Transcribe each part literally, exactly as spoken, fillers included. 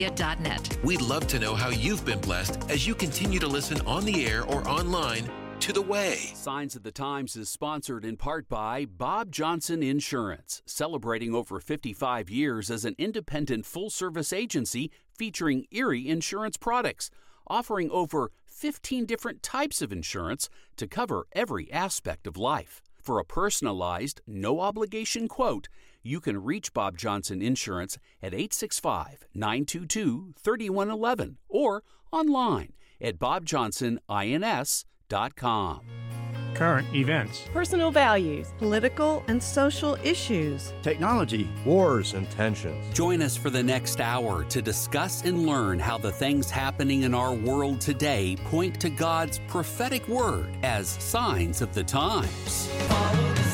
dot net. We'd love to know how you've been blessed as you continue to listen on the air or online to The Way. Signs of the Times is sponsored in part by Bob Johnson Insurance, celebrating over fifty-five years as an independent full-service agency featuring Erie insurance products, offering over fifteen different types of insurance to cover every aspect of life. For a personalized, no-obligation quote, you can reach Bob Johnson Insurance at eight six five, nine two two, three one one one or online at bob johnson ins dot com. Current events, personal values, political and social issues, technology, wars and tensions. Join us for the next hour to discuss and learn how the things happening in our world today point to God's prophetic word as signs of the times. Follow the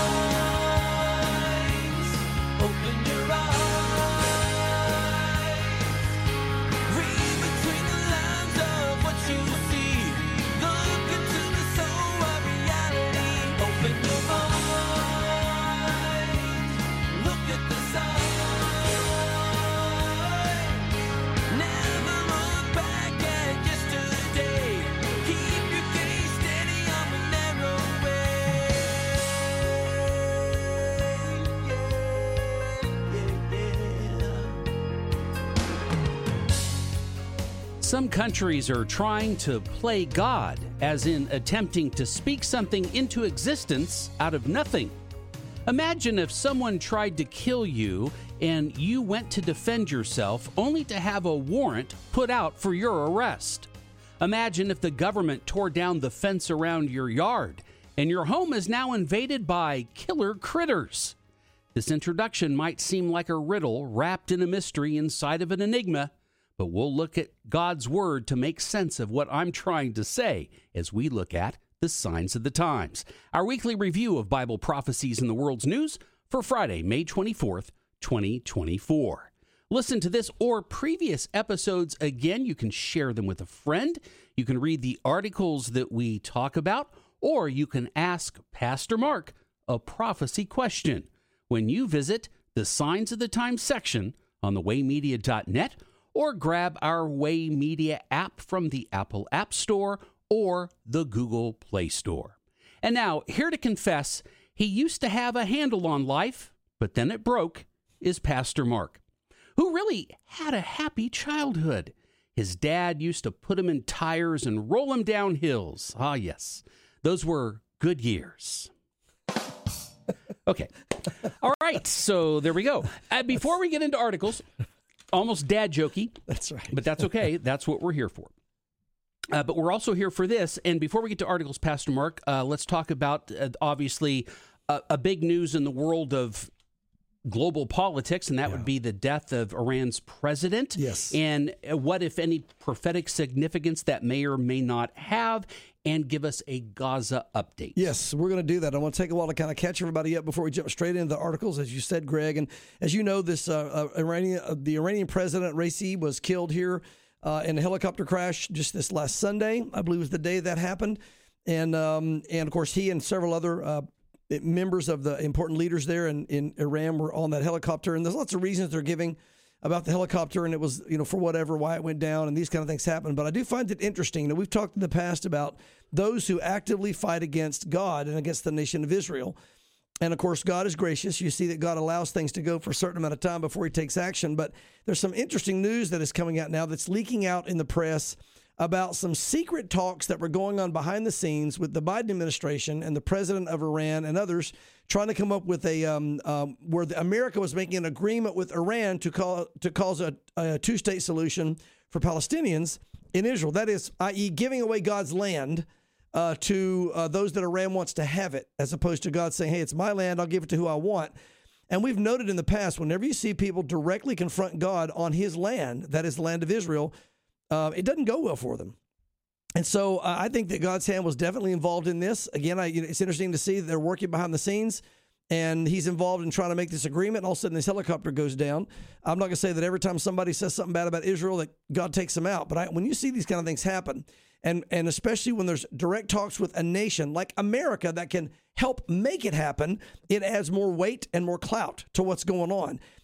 signs, open your eyes, read between the lines of what you see, look into the soul of reality, open your mind, look at the sign, never look back at yesterday, keep your gaze steady on the narrow way. Some countries are trying to play God, as in attempting to speak something into existence out of nothing. Imagine if someone tried to kill you and you went to defend yourself only to have a warrant put out for your arrest. Imagine if the government tore down the fence around your yard and your home is now invaded by killer critters. This introduction might seem like a riddle wrapped in a mystery inside of an enigma, but we'll look at God's word to make sense of what I'm trying to say as we look at the signs of the times. Our weekly review of Bible prophecies in the world's news for Friday, May twenty-fourth, twenty twenty-four. Listen to this or previous episodes again. You can share them with a friend. You can read the articles that we talk about, or you can ask Pastor Mark a prophecy question when you visit the Signs of the Times section on the way media dot net, or grab our Way Media app from the Apple App Store or the Google Play Store. And now, here to confess, he used to have a handle on life, but then it broke, is Pastor Mark, who really had a happy childhood. His dad used to put him in tires and roll him down hills. Ah, yes, those were good years. Okay. All right, so there we go. Uh, before we get into articles, almost dad jokey. That's right. But that's okay. That's what we're here for. Uh, but we're also here for this. And before we get to articles, Pastor Mark, uh, let's talk about, uh, obviously, uh, a big news in the world of global politics, and that yeah. would be the death of Iran's president. Yes. And what, if any, prophetic significance that may or may not have, and give us a Gaza update. Yes, we're going to do that. I want to take a while to kind of catch everybody up before we jump straight into the articles, as you said, Greg. And as you know, this uh, uh, Iranian, uh, the Iranian president, Raisi, was killed here uh, in a helicopter crash just this last Sunday. I believe was the day that happened. And, um, and of course, he and several other uh, members of the important leaders there in, in Iran were on that helicopter. And there's lots of reasons they're giving about the helicopter, and it was, you know, for whatever, why it went down, and these kind of things happen. But I do find it interesting that we've talked in the past about those who actively fight against God and against the nation of Israel. And of course, God is gracious. You see that God allows things to go for a certain amount of time before he takes action. But there's some interesting news that is coming out now that's leaking out in the press about some secret talks that were going on behind the scenes with the Biden administration and the president of Iran and others trying to come up with a um, um, where the, America was making an agreement with Iran to call to cause a, a two-state solution for Palestinians in Israel. That is, that is, giving away God's land uh, to uh, those that Iran wants to have it, as opposed to God saying, "Hey, it's my land. I'll give it to who I want." And we've noted in the past, whenever you see people directly confront God on his land, that is the land of Israel, Uh, it doesn't go well for them. And so uh, I think that God's hand was definitely involved in this. Again, I, you know, it's interesting to see that they're working behind the scenes, and he's involved in trying to make this agreement. All of a sudden, this helicopter goes down. I'm not going to say that every time somebody says something bad about Israel that God takes them out. But I, when you see these kind of things happen, and, and especially when there's direct talks with a nation like America that can help make it happen, it adds more weight and more clout to what's going on.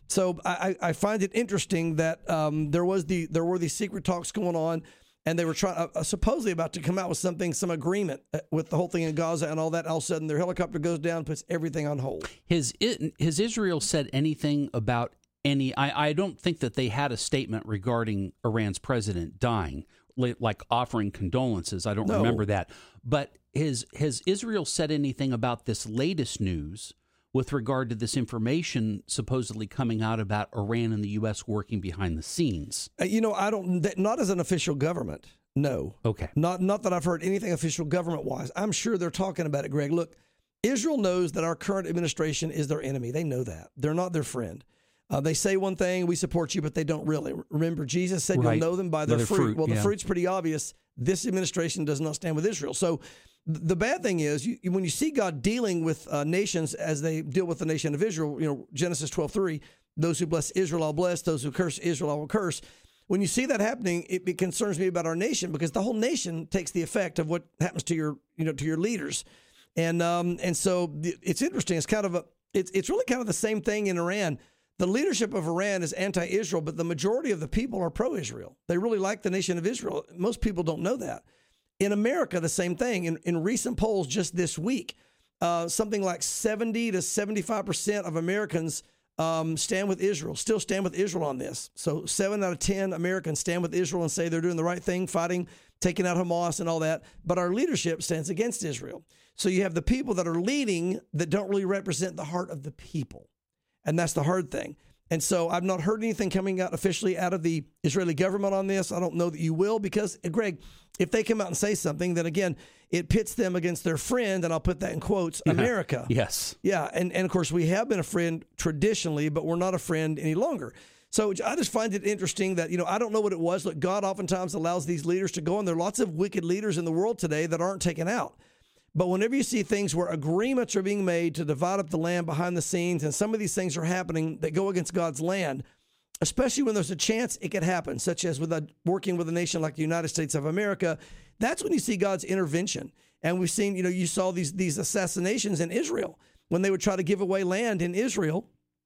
So I, I find it interesting that um, there was the there were these secret talks going on, and they were trying uh, supposedly about to come out with something, some agreement with the whole thing in Gaza and all that. All of a sudden, their helicopter goes down, puts everything on hold. Has it, has Israel said anything about any? I, I don't think that they had a statement regarding Iran's president dying, li- like offering condolences. I don't No. remember that. But has has Israel said anything about this latest news with regard to this information supposedly coming out about Iran and the U S working behind the scenes? Uh, you know, I don't. that- Not as an official government. No. Okay. Not not that I've heard anything official government wise. I'm sure they're talking about it, Greg. Look, Israel knows that our current administration is their enemy. They know that. They're not their friend. Uh, they say one thing, we support you, but they don't really. Remember, Jesus said Right. you'll know them by their, By their fruit. fruit, Well, the yeah. fruit's pretty obvious. This administration does not stand with Israel. So th- the bad thing is, you, when you see God dealing with uh, nations as they deal with the nation of Israel, you know, Genesis twelve three, those who bless Israel, I'll bless. Those who curse Israel, I will curse. When you see that happening, it, it concerns me about our nation, because the whole nation takes the effect of what happens to your, you know, to your leaders. And um, and so it's interesting. It's kind of a, it's it's really kind of the same thing in Iran. The leadership of Iran is anti-Israel, but the majority of the people are pro-Israel. They really like the nation of Israel. Most people don't know that. In America, the same thing. In, in recent polls just this week, uh, something like seventy to seventy-five percent of Americans um, stand with Israel, still stand with Israel on this. So seven out of ten Americans stand with Israel and say they're doing the right thing, fighting, taking out Hamas and all that. But our leadership stands against Israel. So you have the people that are leading that don't really represent the heart of the people. And that's the hard thing. And so I've not heard anything coming out officially out of the Israeli government on this. I don't know that you will, because, Greg, if they come out and say something, then again, it pits them against their friend, and I'll put that in quotes, America. Yes. Yeah, and, and of course, we have been a friend traditionally, but we're not a friend any longer. So I just find it interesting that, you know, I don't know what it was. Look, God oftentimes allows these leaders to go, and there are lots of wicked leaders in the world today that aren't taken out. But whenever you see things where agreements are being made to divide up the land behind the scenes, and some of these things are happening that go against God's land, especially when there's a chance it could happen, such as with a, working with a nation like the United States of America, that's when you see God's intervention. And we've seen, you know, you saw these these assassinations in Israel when they would try to give away land in Israel.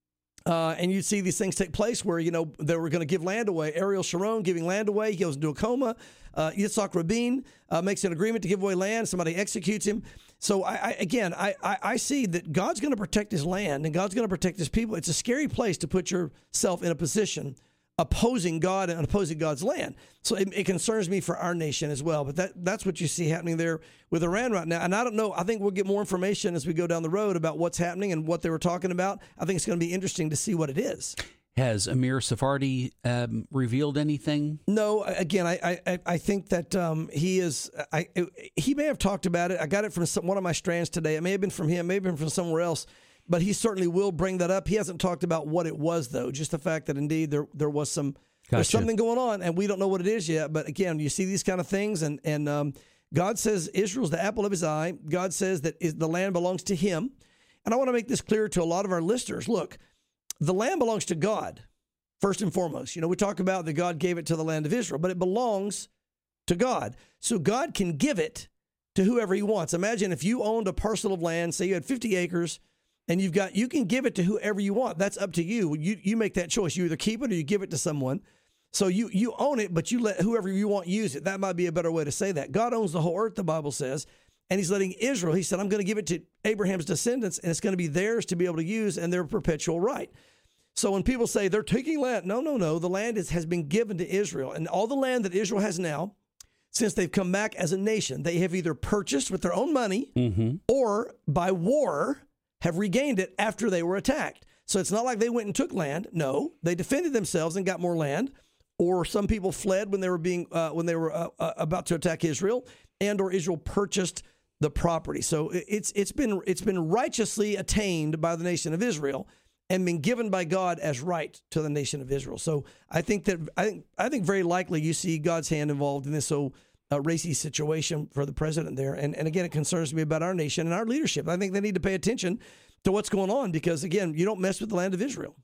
Uh, and you'd see these things take place where, you know, they were going to give land away. Ariel Sharon giving land away. He goes into a coma. Uh, Yitzhak Rabin uh, makes an agreement to give away land. Somebody executes him. So, I, I again, I, I, I see that God's going to protect his land and God's going to protect his people. It's a scary place to put yourself in a position opposing God and opposing God's land. So it, it concerns me for our nation as well. But that that's what you see happening there with Iran right now. And I don't know. I think we'll get more information as we go down the road about what's happening and what they were talking about. I think it's going to be interesting to see what it is. Has Amir Sephardi um, revealed anything? No, again, I I, I think that um, he is. I he may have talked about it. I got it from some, one of my strands today. It may have been from him, may have been from somewhere else. But he certainly will bring that up. He hasn't talked about what it was, though. Just the fact that indeed there there was some Gotcha. there's something going on, and we don't know what it is yet. But again, you see these kind of things, and and um, God says Israel's the apple of His eye. God says that is, the land belongs to Him. And I want to make this clear to a lot of our listeners. Look, the land belongs to God first and foremost. You know, we talk about that God gave it to the land of Israel, but it belongs to God. So God can give it to whoever He wants. Imagine if you owned a parcel of land, say you had fifty acres. And you've got, you can give it to whoever you want. That's up to you. You you make that choice. You either keep it or you give it to someone. So you you own it, but you let whoever you want use it. That might be a better way to say that. God owns the whole earth, the Bible says, and He's letting Israel. He said, "I'm going to give it to Abraham's descendants, and it's going to be theirs to be able to use, and their perpetual right." So when people say they're taking land, no, no, no. The land is, has been given to Israel, and all the land that Israel has now, since they've come back as a nation, they have either purchased with their own money Mm-hmm. or by war have regained it after they were attacked. So it's not like they went and took land. No, they defended themselves and got more land. Or some people fled when they were being uh, when they were uh, uh, about to attack Israel, and or Israel purchased the property. So it's it's been it's been righteously attained by the nation of Israel and been given by God as right to the nation of Israel. So I think that I think I think very likely you see God's hand involved in this so uh, racy situation for the president there. And and again, it concerns me about our nation and our leadership. I think they need to pay attention to what's going on, because again, you don't mess with the land of Israel.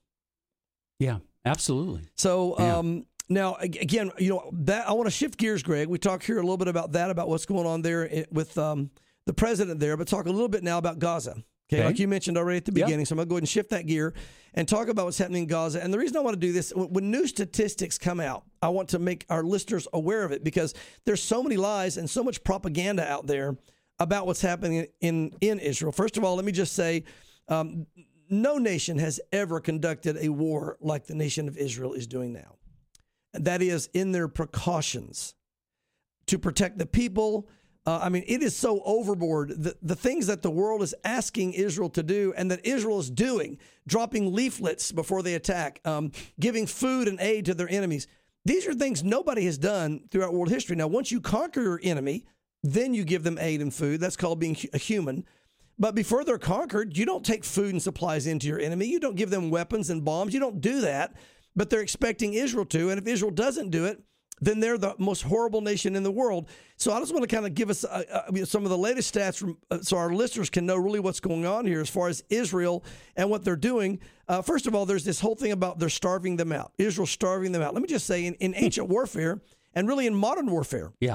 Yeah, absolutely. So Yeah. um, now ag- again, you know that I want to shift gears, Greg. We talked here a little bit about that, about what's going on there i- with um, the president there, but talk a little bit now about Gaza. Okay, Okay. like you mentioned already at the Yep. beginning. So I'm going to go ahead and shift that gear and talk about what's happening in Gaza. And the reason I want to do this, when when new statistics come out, I want to make our listeners aware of it because there's so many lies and so much propaganda out there about what's happening in, in Israel. First of all, let me just say, um, no nation has ever conducted a war like the nation of Israel is doing now. And that is in their precautions to protect the people. Uh, I mean, it is so overboard. The, the things that the world is asking Israel to do and that Israel is doing, dropping leaflets before they attack, um, giving food and aid to their enemies. These are things nobody has done throughout world history. Now, once you conquer your enemy, then you give them aid and food. That's called being a human. But before they're conquered, you don't take food and supplies into your enemy. You don't give them weapons and bombs. You don't do that. But they're expecting Israel to. And if Israel doesn't do it, then they're the most horrible nation in the world. So I just want to kind of give us uh, uh, some of the latest stats from, uh, so our listeners can know really what's going on here as far as Israel and what they're doing. Uh, first of all, there's this whole thing about they're starving them out. Israel's starving them out. Let me just say, in, in ancient warfare and really in modern warfare, Yeah.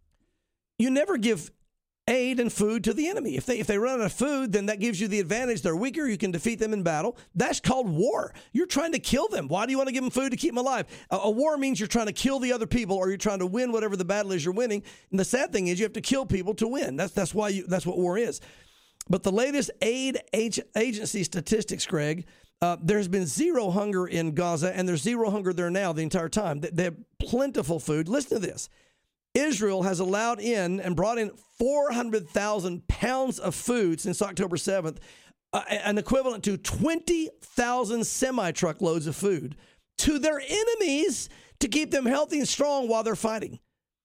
you never give aid and food to the enemy. If they if they run out of food, then that gives you the advantage. They're weaker. You can defeat them in battle. That's called war. You're trying to kill them. Why do you want to give them food to keep them alive? A, a war means you're trying to kill the other people, or you're trying to win whatever the battle is you're winning. And the sad thing is, you have to kill people to win. That's that's why you that's what war is. But the latest aid ag- agency statistics, Greg, uh, there's been zero hunger in Gaza, and there's zero hunger there now the entire time. They, they have plentiful food. Listen to this. Israel has allowed in and brought in four hundred thousand pounds of food since October seventh, uh, an equivalent to twenty thousand semi-truckloads of food to their enemies to keep them healthy and strong while they're fighting.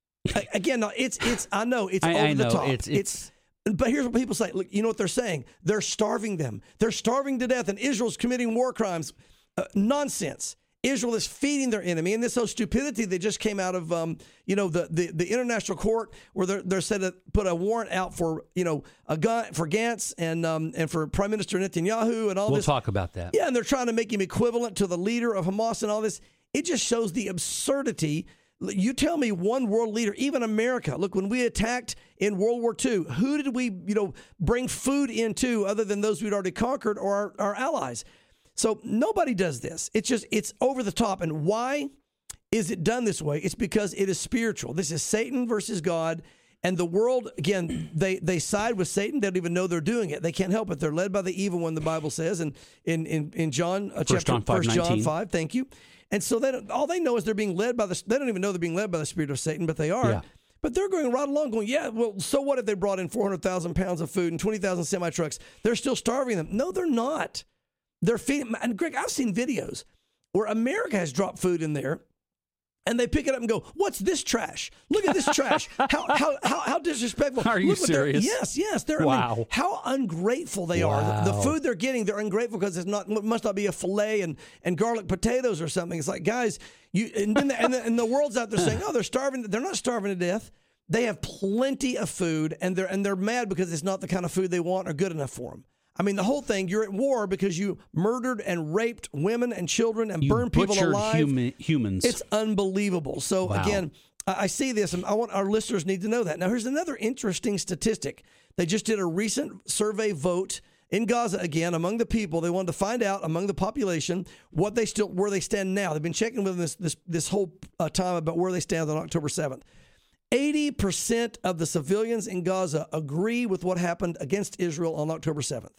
A- Again, no, it's, it's, I know it's I- over I the know. top. It's- it's- But here's what people say. Look, you know what they're saying? They're starving them. They're starving to death, and Israel's committing war crimes. Uh, nonsense. Israel is feeding their enemy, and this whole stupidity that just came out of, um, you know, the, the, the international court where they're, they're said to put a warrant out for, you know, a gun for Gantz and um, and for Prime Minister Netanyahu and all We'll this. talk about that. Yeah, and they're trying to make him equivalent to the leader of Hamas and all this. It just shows the absurdity. You tell me one world leader, even America. Look, when we attacked in World War Two, who did we, you know, bring food into other than those we'd already conquered or our, our allies? So nobody does this. It's just, it's over the top. And why is it done this way? It's because it is spiritual. This is Satan versus God. And the world, again, they, they side with Satan. They don't even know they're doing it. They can't help it. They're led by the evil one, the Bible says. And in, in, in John, uh, chapter, John five, First John nineteen. five, thank you. And so they don't, all they know is they're being led by the, they don't even know they're being led by the spirit of Satan, but they are. Yeah. But they're going right along going, yeah, well, so what if they brought in four hundred thousand pounds of food and twenty thousand semi-trucks? They're still starving them. No, they're not. They're feeding, and Greg, I've seen videos where America has dropped food in there, and they pick it up and go, "What's this trash? Look at this trash! How how how, how disrespectful!" Are you Look what they're-" serious? Yes, yes. They're I Wow. mean, how ungrateful they are. The, the Wow. food they're getting, they're ungrateful because it's not it must not be a fillet and, and garlic potatoes or something. It's like, guys, you and then the, and, the, and the world's out there saying, "Oh, they're starving." They're not starving to death. They have plenty of food, and they're and they're mad because it's not the kind of food they want or good enough for them. I mean, the whole thing, you're at war because you murdered and raped women and children and You burned people butchered alive. Human, humans. It's unbelievable. So, Wow. again, I I see this, and I want our listeners need to know that. Now, here's another interesting statistic. They just did a recent survey vote in Gaza again among the people. They wanted to find out among the population what they still where they stand now. They've been checking with them this this, this whole uh, time about where they stand on October seventh. eighty percent of the civilians in Gaza agree with what happened against Israel on October seventh.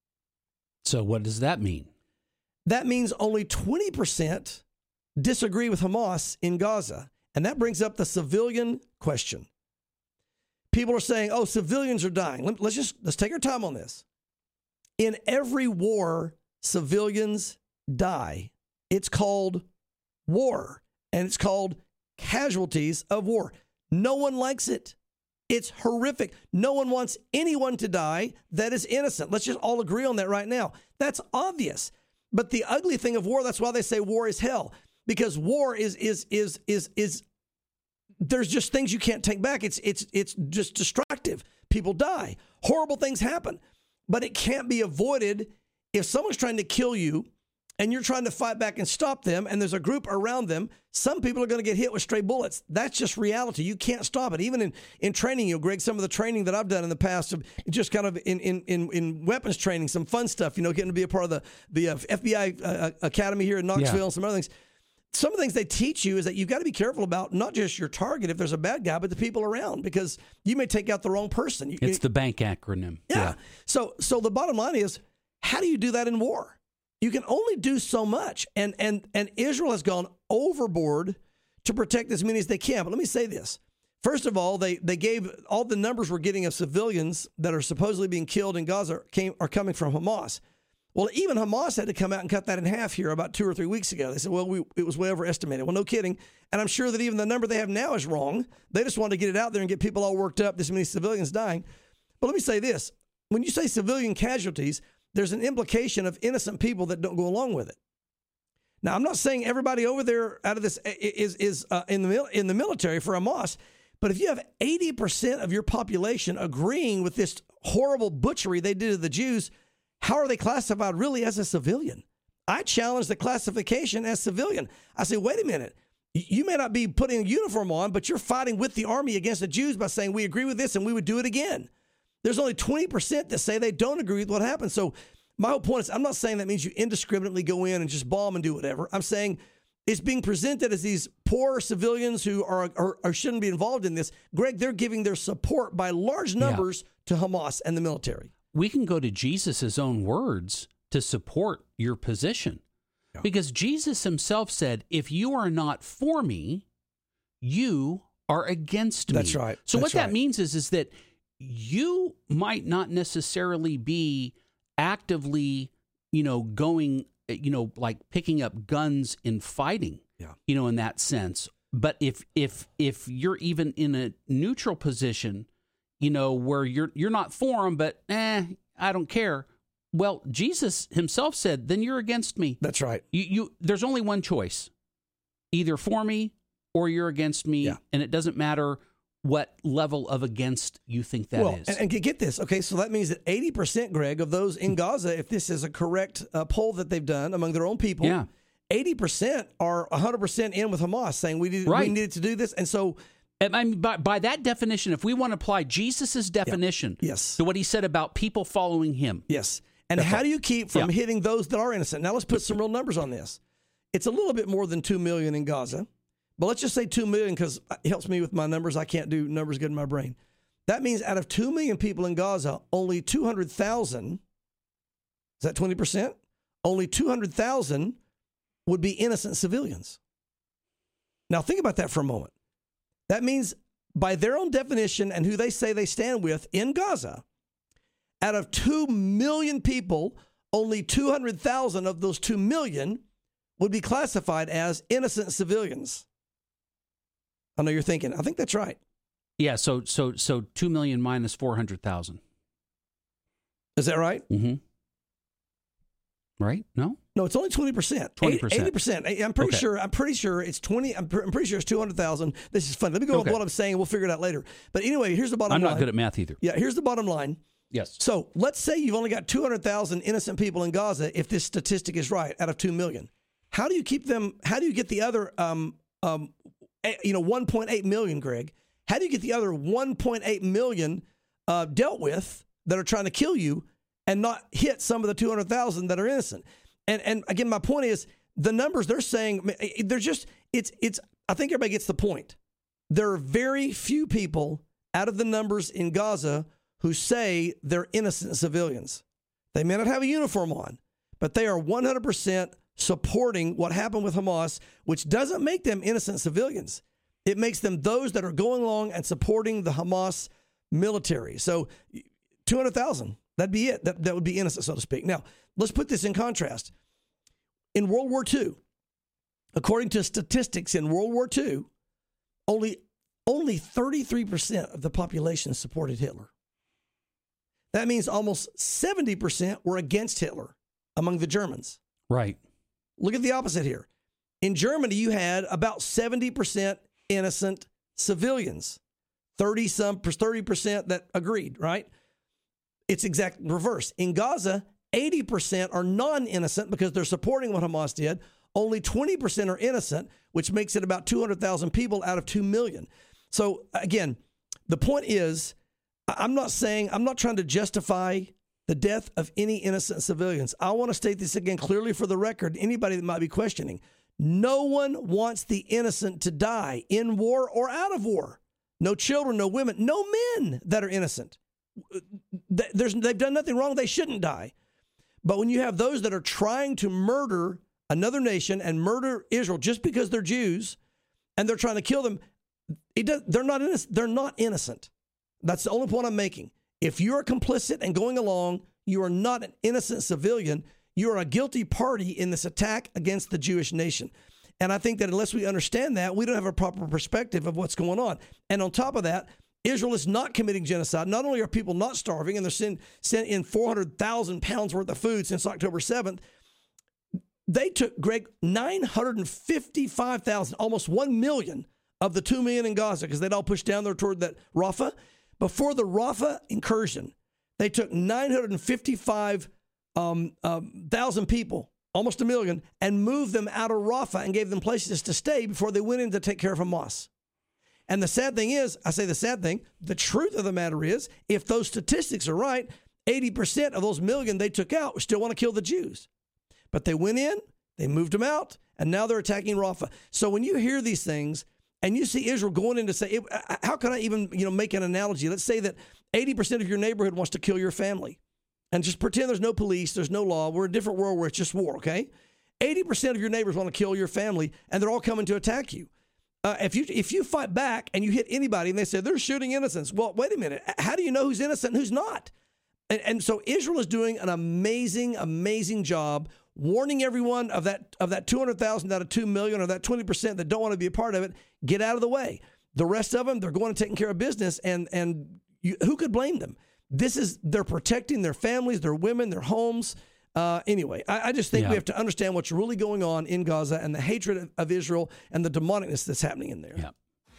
So what does that mean? That means only twenty percent disagree with Hamas in Gaza. And that brings up the civilian question. People are saying, oh, civilians are dying. Let- Let's just, let's take our time on this. In every war, civilians die. It's called war, and it's called casualties of war. No one likes it. It's horrific. No one wants anyone to die that is innocent. Let's just all agree on that right now. That's obvious. But the ugly thing of war, that's why they say war is hell. Because war is is is is is there's just things you can't take back. It's it's it's just destructive. People die. Horrible things happen. But it can't be avoided. If someone's trying to kill you and you're trying to fight back and stop them, and there's a group around them, some people are going to get hit with stray bullets. That's just reality. You can't stop it. Even in, in training, you know, Greg, some of the training that I've done in the past, just kind of in, in, in, in weapons training, some fun stuff, you know, getting to be a part of the, the uh, F B I uh, Academy here in Knoxville Yeah. and some other things. Some of the things they teach you is that you've got to be careful about not just your target if there's a bad guy, but the people around, because you may take out the wrong person. You, It's the bank acronym. yeah. So so the bottom line is, how do you do that in war? You can only do so much. And and and Israel has gone overboard to protect as many as they can. But let me say this. First of all, they, they gave all the numbers we're getting of civilians that are supposedly being killed in Gaza came are coming from Hamas. Well, even Hamas had to come out and cut that in half here about two or three weeks ago. They said, well, we, it was way overestimated. Well, no kidding. And I'm sure that even the number they have now is wrong. They just wanted to get it out there and get people all worked up, this many civilians dying. But let me say this. When you say civilian casualties, there's an implication of innocent people that don't go along with it. Now, I'm not saying everybody over there out of this is, is uh, in, the, in the military for Hamas, but if you have eighty percent of your population agreeing with this horrible butchery they did to the Jews, how are they classified really as a civilian? I challenge the classification as civilian. I say, wait a minute. You may not be putting a uniform on, but you're fighting with the army against the Jews by saying we agree with this and we would do it again. There's only twenty percent that say they don't agree with what happened. So my whole point is, I'm not saying that means you indiscriminately go in and just bomb and do whatever. I'm saying it's being presented as these poor civilians who are or, or shouldn't be involved in this. Greg, they're giving their support by large numbers yeah. to Hamas and the military. We can go to Jesus' own words to support your position. Yeah. Because Jesus himself said, if you are not for me, you are against me. That's right. So That's what right. that means is, is that you might not necessarily be actively, you know, going, you know, like picking up guns and fighting, yeah. you know, in that sense. But if if if you're even in a neutral position, you know, where you're you're not for him, but eh, I don't care. Well, Jesus himself said, then you're against me. That's right. You, you there's only one choice. Either for me or you're against me. Yeah. And it doesn't matter what level of against you think that well, is. And, and get this. Okay, so that means that eighty percent, Greg, of those in Gaza, if this is a correct uh, poll that they've done among their own people, yeah. eighty percent are one hundred percent in with Hamas, saying we, did, right. we needed to do this. And so I mean, by, by that definition, if we want to apply Jesus' definition yeah. yes. to what he said about people following him. Yes. And That's how all. do you keep from Yeah. hitting those that are innocent? Now, let's put some real numbers on this. It's a little bit more than two million in Gaza, but let's just say two million because it helps me with my numbers. I can't do numbers good in my brain. That means out of two million people in Gaza, only two hundred thousand, is that twenty percent? Only two hundred thousand would be innocent civilians. Now, think about that for a moment. That means by their own definition and who they say they stand with in Gaza, out of two million people, only two hundred thousand of those two million would be classified as innocent civilians. I know you're thinking, I think that's right. Yeah, so so so two million minus four hundred thousand. Is that right? Mm-hmm. Right? No? No, it's only twenty percent. twenty percent. eighty percent. I'm pretty Okay. sure I'm pretty sure it's twenty. I'm, pr- I'm pretty sure it's two hundred thousand. This is fun. Let me go Okay. with what I'm saying. We'll figure it out later. But anyway, here's the bottom I'm line. not good at math either. Yeah, here's the bottom line. Yes. So let's say you've only got two hundred thousand innocent people in Gaza if this statistic is right out of two million. How do you keep them? How do you get the other, um, um, eh, you know, one point eight million, Greg? How do you get the other one point eight million uh, dealt with that are trying to kill you and not hit some of the two hundred thousand that are innocent? And and again, my point is the numbers they're saying, they're just, it's, it's, I think everybody gets the point. There are very few people out of the numbers in Gaza who say they're innocent civilians. They may not have a uniform on, but they are one hundred percent supporting what happened with Hamas, which doesn't make them innocent civilians. It makes them those that are going along and supporting the Hamas military. So two hundred thousand, that'd be it. That, that would be innocent, so to speak. Now, let's put this in contrast. In World War Two, according to statistics in World War Two, only, only thirty-three percent of the population supported Hitler. That means almost seventy percent were against Hitler among the Germans. Right. Look at the opposite here. In Germany, you had about seventy percent innocent civilians, thirty some thirty percent that agreed, right? It's exact reverse. In Gaza, eighty percent are non-innocent because they're supporting what Hamas did. Only twenty percent are innocent, which makes it about two hundred thousand people out of two million. So again, the point is, I'm not saying, I'm not trying to justify the death of any innocent civilians. I want to state this again clearly for the record, anybody that might be questioning. No one wants the innocent to die in war or out of war. No children, no women, no men that are innocent. There's, they've done nothing wrong. They shouldn't die. But when you have those that are trying to murder another nation and murder Israel just because they're Jews and they're trying to kill them, it does, they're not innocent. They're not innocent. That's the only point I'm making. If you're complicit and going along, you are not an innocent civilian. You are a guilty party in this attack against the Jewish nation. And I think that unless we understand that, we don't have a proper perspective of what's going on. And on top of that, Israel is not committing genocide. Not only are people not starving, and they're sent, sent in four hundred thousand pounds worth of food since October seventh, they took, Greg, nine hundred fifty-five thousand, almost one million of the two million in Gaza, because they'd all pushed down there toward that Rafah. Before the Rafah incursion, they took nine hundred fifty-five um, um, thousand people, almost a million, and moved them out of Rafah and gave them places to stay before they went in to take care of Hamas. And the sad thing is, I say the sad thing, the truth of the matter is, if those statistics are right, eighty percent of those million they took out still want to kill the Jews. But they went in, they moved them out, and now they're attacking Rafah. So when you hear these things, and you see Israel going in to say, how can I even, you know, make an analogy? Let's say that eighty percent of your neighborhood wants to kill your family. And just pretend there's no police, there's no law. We're in a different world where it's just war, okay? eighty percent of your neighbors want to kill your family, and they're all coming to attack you. Uh, if you if you fight back and you hit anybody and they say they're shooting innocents, well, wait a minute. How do you know who's innocent and who's not? And, and so Israel is doing an amazing, amazing job warning everyone of that of that two hundred thousand out of two million, or that twenty percent that don't want to be a part of it. Get out of the way. The rest of them, they're going and taking care of business, and and you, who could blame them? This is, they're protecting their families, their women, their homes. Uh, anyway, I, I just think Yeah. we have to understand what's really going on in Gaza and the hatred of, of Israel and the demonicness that's happening in there. Yeah.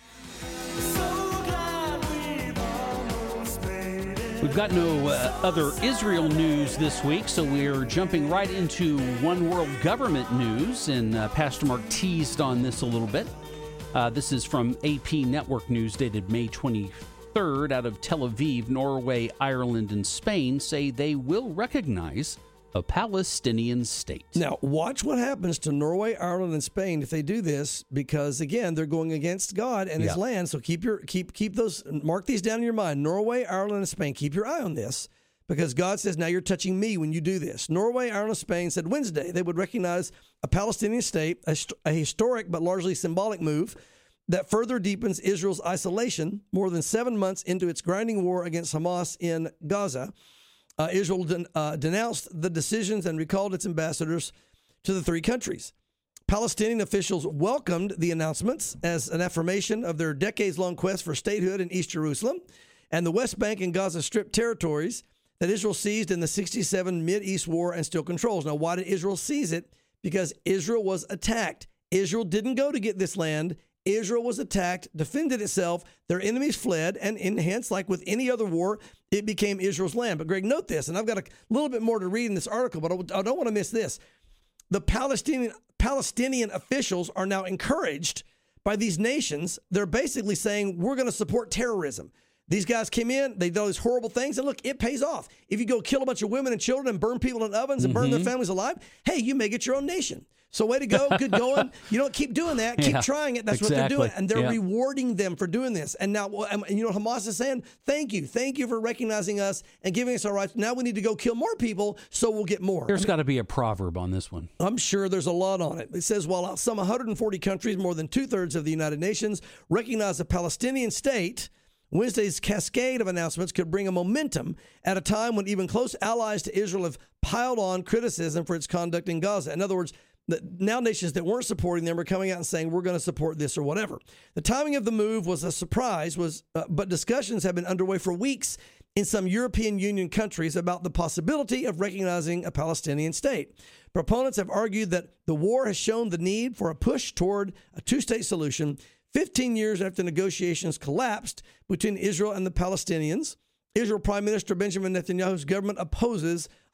So glad we've almost made it. We've got no uh, other Israel news this week, so we're jumping right into one world government news, and uh, Pastor Mark teased on this a little bit. Uh, this is from A P Network News dated May twenty-third out of Tel Aviv. Norway, Ireland, and Spain say they will recognize a Palestinian state. Now, watch what happens to Norway, Ireland, and Spain if they do this, because again, they're going against God and His Yeah. land. So keep your keep keep those, mark these down in your mind. Norway, Ireland, and Spain. Keep your eye on this, because God says, now you're touching me when you do this. Norway, Ireland, and Spain said Wednesday they would recognize a Palestinian state, a, a historic but largely symbolic move that further deepens Israel's isolation more than seven months into its grinding war against Hamas in Gaza. Uh, Israel den- uh, denounced the decisions and recalled its ambassadors to the three countries. Palestinian officials welcomed the announcements as an affirmation of their decades-long quest for statehood in East Jerusalem and the West Bank and Gaza Strip territories that Israel seized in the sixty-seven Mideast War and still controls. Now, why did Israel seize it? Because Israel was attacked. Israel didn't go to get this land. Israel was attacked, defended itself, their enemies fled, and, and hence, like with any other war, it became Israel's land. But Greg, note this, and I've got a little bit more to read in this article, but I, I don't want to miss this. The Palestinian Palestinian officials are now encouraged by these nations. They're basically saying, we're going to support terrorism. These guys came in, they did all these horrible things, and look, it pays off. If you go kill a bunch of women and children and burn people in ovens and burn their families alive, hey, you may get your own nation. So way to go, good going. You don't keep doing that. Keep Yeah, trying it. That's exactly. what they're doing. And they're Yeah. rewarding them for doing this. And now, and you know, Hamas is saying, thank you. Thank you for recognizing us and giving us our rights. Now we need to go kill more people so we'll get more. There's got to be a proverb on this one. I'm sure there's a lot on it. It says, while some one hundred forty countries, more than two-thirds of the United Nations, recognize a Palestinian state, Wednesday's cascade of announcements could bring a momentum at a time when even close allies to Israel have piled on criticism for its conduct in Gaza. In other words, the, now nations that weren't supporting them are coming out and saying, we're going to support this or whatever. The timing of the move was a surprise, was uh, but discussions have been underway for weeks in some European Union countries about the possibility of recognizing a Palestinian state. Proponents have argued that the war has shown the need for a push toward a two-state solution fifteen years after negotiations collapsed between Israel and the Palestinians. Israel Prime Minister Benjamin Netanyahu's government opposes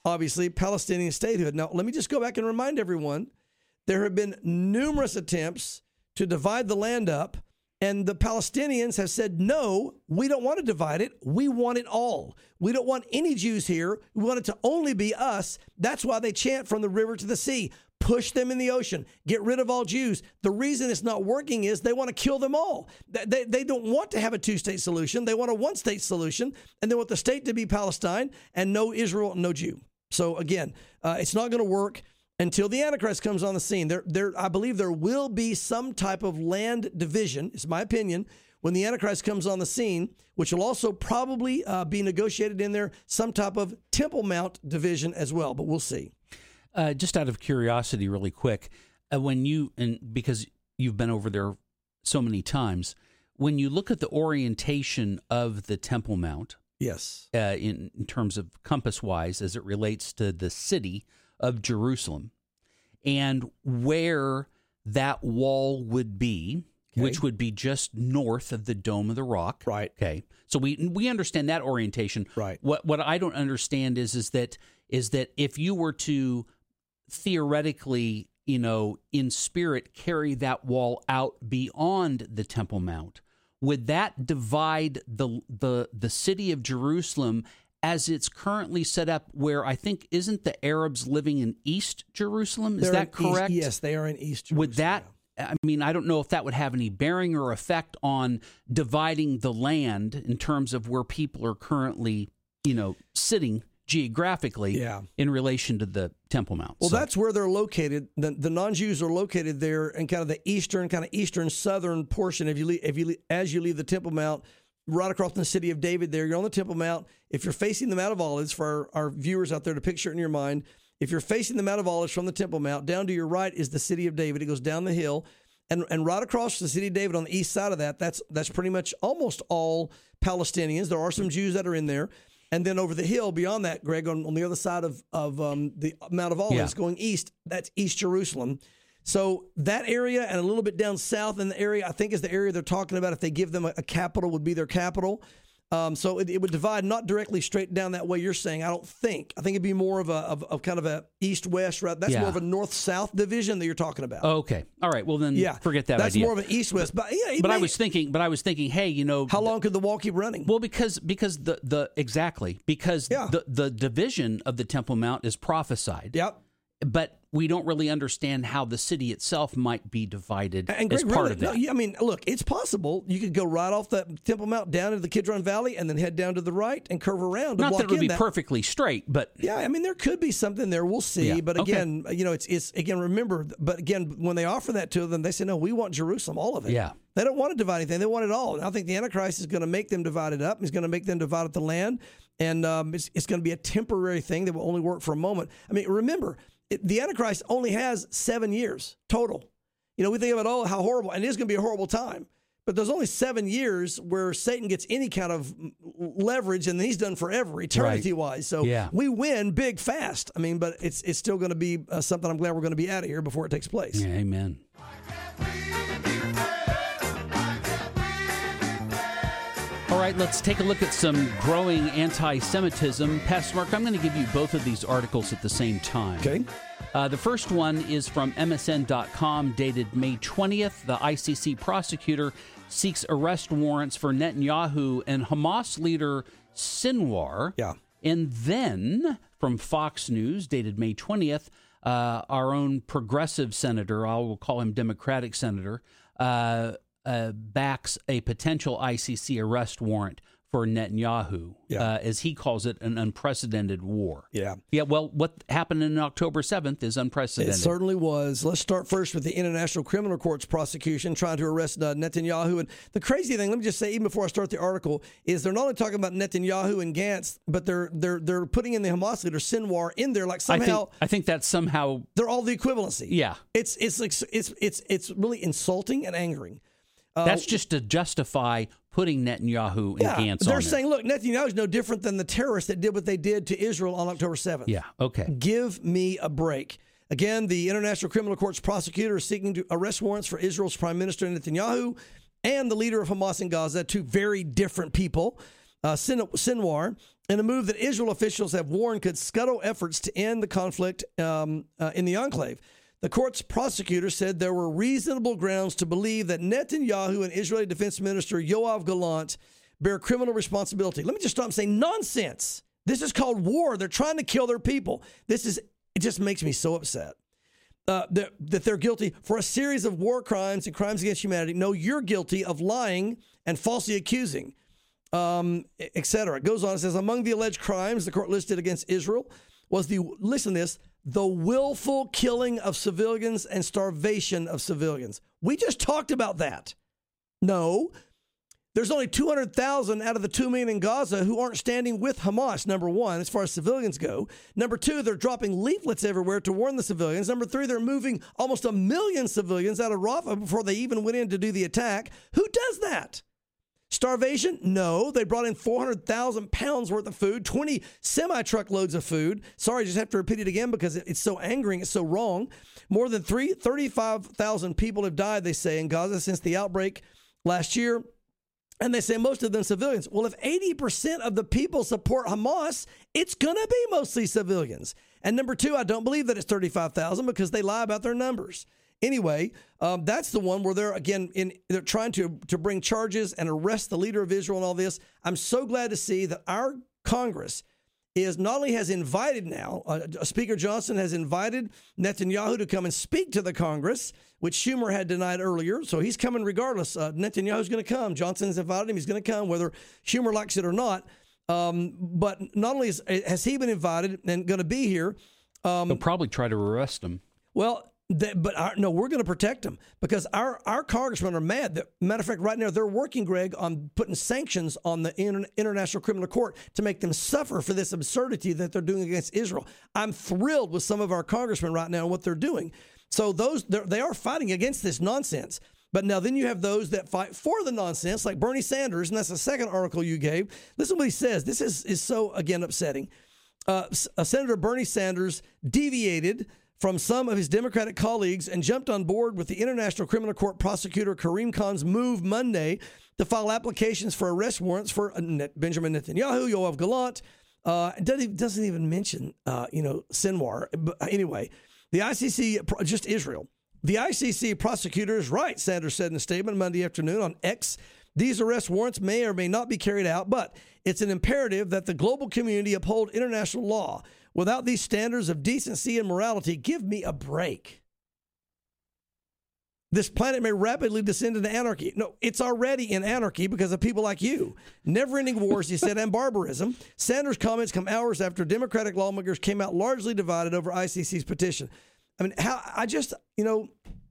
obviously, Palestinian statehood. Now, let me just go back and remind everyone, there have been numerous attempts to divide the land up, and the Palestinians have said, no, we don't want to divide it. We want it all. We don't want any Jews here. We want it to only be us. That's why they chant from the river to the sea. Push them in the ocean. Get rid of all Jews. The reason it's not working is they want to kill them all. They, they, they don't want to have a two-state solution. They want a one-state solution, and they want the state to be Palestine and no Israel, no Jew. So, again, uh, it's not going to work until the Antichrist comes on the scene. There, there, I believe there will be some type of land division, it's my opinion, when the Antichrist comes on the scene, which will also probably uh, be negotiated in there, some type of Temple Mount division as well, but we'll see. Uh, just out of curiosity, really quick, uh, when you, and because you've been over there so many times, when you look at the orientation of the Temple Mount, yes, uh, in, in terms of compass-wise, as it relates to the city of Jerusalem, and where that wall would be, okay, which would be just north of the Dome of the Rock. Right. Okay. So we we understand that orientation. Right. What what I don't understand is is that is that if you were to theoretically, you know, in spirit, carry that wall out beyond the Temple Mount, would that divide the the the city of Jerusalem as it's currently set up, where I think, isn't the Arabs living in East Jerusalem? Is They're that in East- correct? yes, they are in East Jerusalem. Would that, I mean, I don't know if that would have any bearing or effect on dividing the land in terms of where people are currently, you know, sitting geographically, yeah, in relation to the Temple Mount. Well, So- that's where they're located. The, the non-Jews are located there in kind of the eastern, kind of eastern southern portion. If you leave, if you leave, as you leave the Temple Mount, right across from the city of David, there you're on the Temple Mount. If you're facing the Mount of Olives, for our, our viewers out there to picture it in your mind, if you're facing the Mount of Olives from the Temple Mount, down to your right is the city of David. It goes down the hill, and and right across the city of David on the east side of that, that's that's pretty much almost all Palestinians. There are some Jews that are in there. And then over the hill beyond that, Greg, on, on the other side of, of um, the Mount of Olives, Yeah. going east, that's East Jerusalem. So that area and a little bit down south in the area, I think, is the area they're talking about. If they give them a, a capital, would be their capital. Um, so it, it would divide not directly straight down that way you're saying. I don't think. I think it'd be more of a of, of kind of a east-west route. That's Yeah. more of a north-south division that you're talking about. Okay. All right. Well, then yeah, forget that that's idea. more of an east-west. But yeah, it but I may- was thinking, but I was thinking, hey, you know, how long could the wall keep running? well, because because the the exactly because Yeah. the the division of the Temple Mount is prophesied. Yep. But we don't really understand how the city itself might be divided And as Greg, part really, of that. no, yeah, I mean, look, it's possible. You could go right off that Temple Mount down into the Kidron Valley and then head down to the right and curve around to Not walk that it would in be that. perfectly straight, but Yeah, I mean, there could be something there. We'll see. Yeah, But okay. again, you know, it's it's again, remember, but again, when they offer that to them, they say, no, we want Jerusalem, all of it. Yeah. They don't want to divide anything. They want it all. And I think the Antichrist is going to make them divide it up. He's going to make them divide up the land. And um, it's, it's going to be a temporary thing that will only work for a moment. I mean, remember, it, the Antichrist only has seven years total. You know, we think about, oh, how horrible. And it is going to be a horrible time. But there's only seven years where Satan gets any kind of leverage, and then he's done forever, eternity-wise. So Yeah. we win big, fast. I mean, but it's it's still going to be uh, something I'm glad we're going to be out of here before it takes place. yeah, amen. All right, let's take a look at some growing anti-Semitism. Pastor Mark, I'm going to give you both of these articles at the same time. Okay. Uh, the first one is from M S N dot com, dated May twentieth. The I C C prosecutor seeks arrest warrants for Netanyahu and Hamas leader Sinwar. Yeah. And then from Fox News, dated May twentieth, uh, our own progressive senator, I will call him Democratic senator, uh, uh, backs a potential I C C arrest warrant for Netanyahu, Yeah. uh, as he calls it, an unprecedented war. Yeah. Yeah, well, what happened on October seventh is unprecedented. It certainly was. Let's start first with the International Criminal Court's prosecution trying to arrest uh, Netanyahu. And the crazy thing, let me just say, even before I start the article, is they're not only talking about Netanyahu and Gantz, but they're they're they're putting in the Hamas leader Sinwar in there, like I somehow think, I think that's somehow, they're all the equivalency. yeah, It's it's like it's it's it's really insulting and angering. Uh, that's just to justify putting Netanyahu and yeah, Gantz they're on saying, there. look, Netanyahu is no different than the terrorists that did what they did to Israel on October seventh. Yeah, okay. Give me a break. Again, the International Criminal Court's prosecutor is seeking to arrest warrants for Israel's Prime Minister Netanyahu and the leader of Hamas in Gaza, two very different people. uh, Sin- Sinwar, in a move that Israel officials have warned could scuttle efforts to end the conflict um, uh, in the enclave. The court's prosecutor said there were reasonable grounds to believe that Netanyahu and Israeli Defense Minister Yoav Gallant bear criminal responsibility. Let me just stop and say nonsense. This is called war. They're trying to kill their people. This is, it just makes me so upset. Uh, that, that they're guilty for a series of war crimes and crimes against humanity. No, you're guilty of lying and falsely accusing, um, et cetera. It goes on, it says, among the alleged crimes the court listed against Israel was the, listen to this, the willful killing of civilians and starvation of civilians. We just talked about that. No, there's only two hundred thousand out of the two million in Gaza who aren't standing with Hamas, number one, as far as civilians go. Number two, they're dropping leaflets everywhere to warn the civilians. Number three, they're moving almost a million civilians out of Rafah before they even went in to do the attack. Who does that? Starvation? No. They brought in four hundred thousand pounds worth of food, twenty semi-truckloads of food. Sorry, I just have to repeat it again because it's so angering, it's so wrong. More than three, thirty-five thousand people have died, they say, in Gaza since the outbreak last year. And they say most of them civilians. Well, if eighty percent of the people support Hamas, it's going to be mostly civilians. And number two, I don't believe that it's thirty-five thousand because they lie about their numbers. Anyway, um, that's the one where they're, again, in, they're trying to, to bring charges and arrest the leader of Israel and all this. I'm so glad to see that our Congress is not only has invited now, uh, Speaker Johnson has invited Netanyahu to come and speak to the Congress, which Schumer had denied earlier. So he's coming regardless. Uh, Netanyahu's going to come. Johnson's invited him. He's going to come, whether Schumer likes it or not. Um, but not only is, has he been invited and going to be here. Um, They'll probably try to arrest him. Well, That, but our, no, we're going to protect them because our, our congressmen are mad. That, matter of fact, right now they're working, Greg, on putting sanctions on the Inter- International Criminal Court to make them suffer for this absurdity that they're doing against Israel. I'm thrilled with some of our congressmen right now and what they're doing. So those they are fighting against this nonsense. But now then you have those that fight for the nonsense, like Bernie Sanders, and that's the second article you gave. Listen to what he says. This is, is so, again, upsetting. Uh, uh, Senator Bernie Sanders deviated from some of his Democratic colleagues and jumped on board with the International Criminal Court prosecutor Karim Khan's move Monday to file applications for arrest warrants for Benjamin Netanyahu, Yoav Gallant. Uh, doesn't, doesn't even mention, uh, you know, Sinwar. But anyway, the I C C, just Israel. The I C C prosecutor is right, Sanders said in a statement Monday afternoon on X. These arrest warrants may or may not be carried out, but it's an imperative that the global community uphold international law. Without these standards of decency and morality, give me a break. This planet may rapidly descend into anarchy. No, it's already in anarchy because of people like you. Never-ending wars, he said, and barbarism. Sanders' comments come hours after Democratic lawmakers came out largely divided over I C C's petition. I mean, how I just, you know,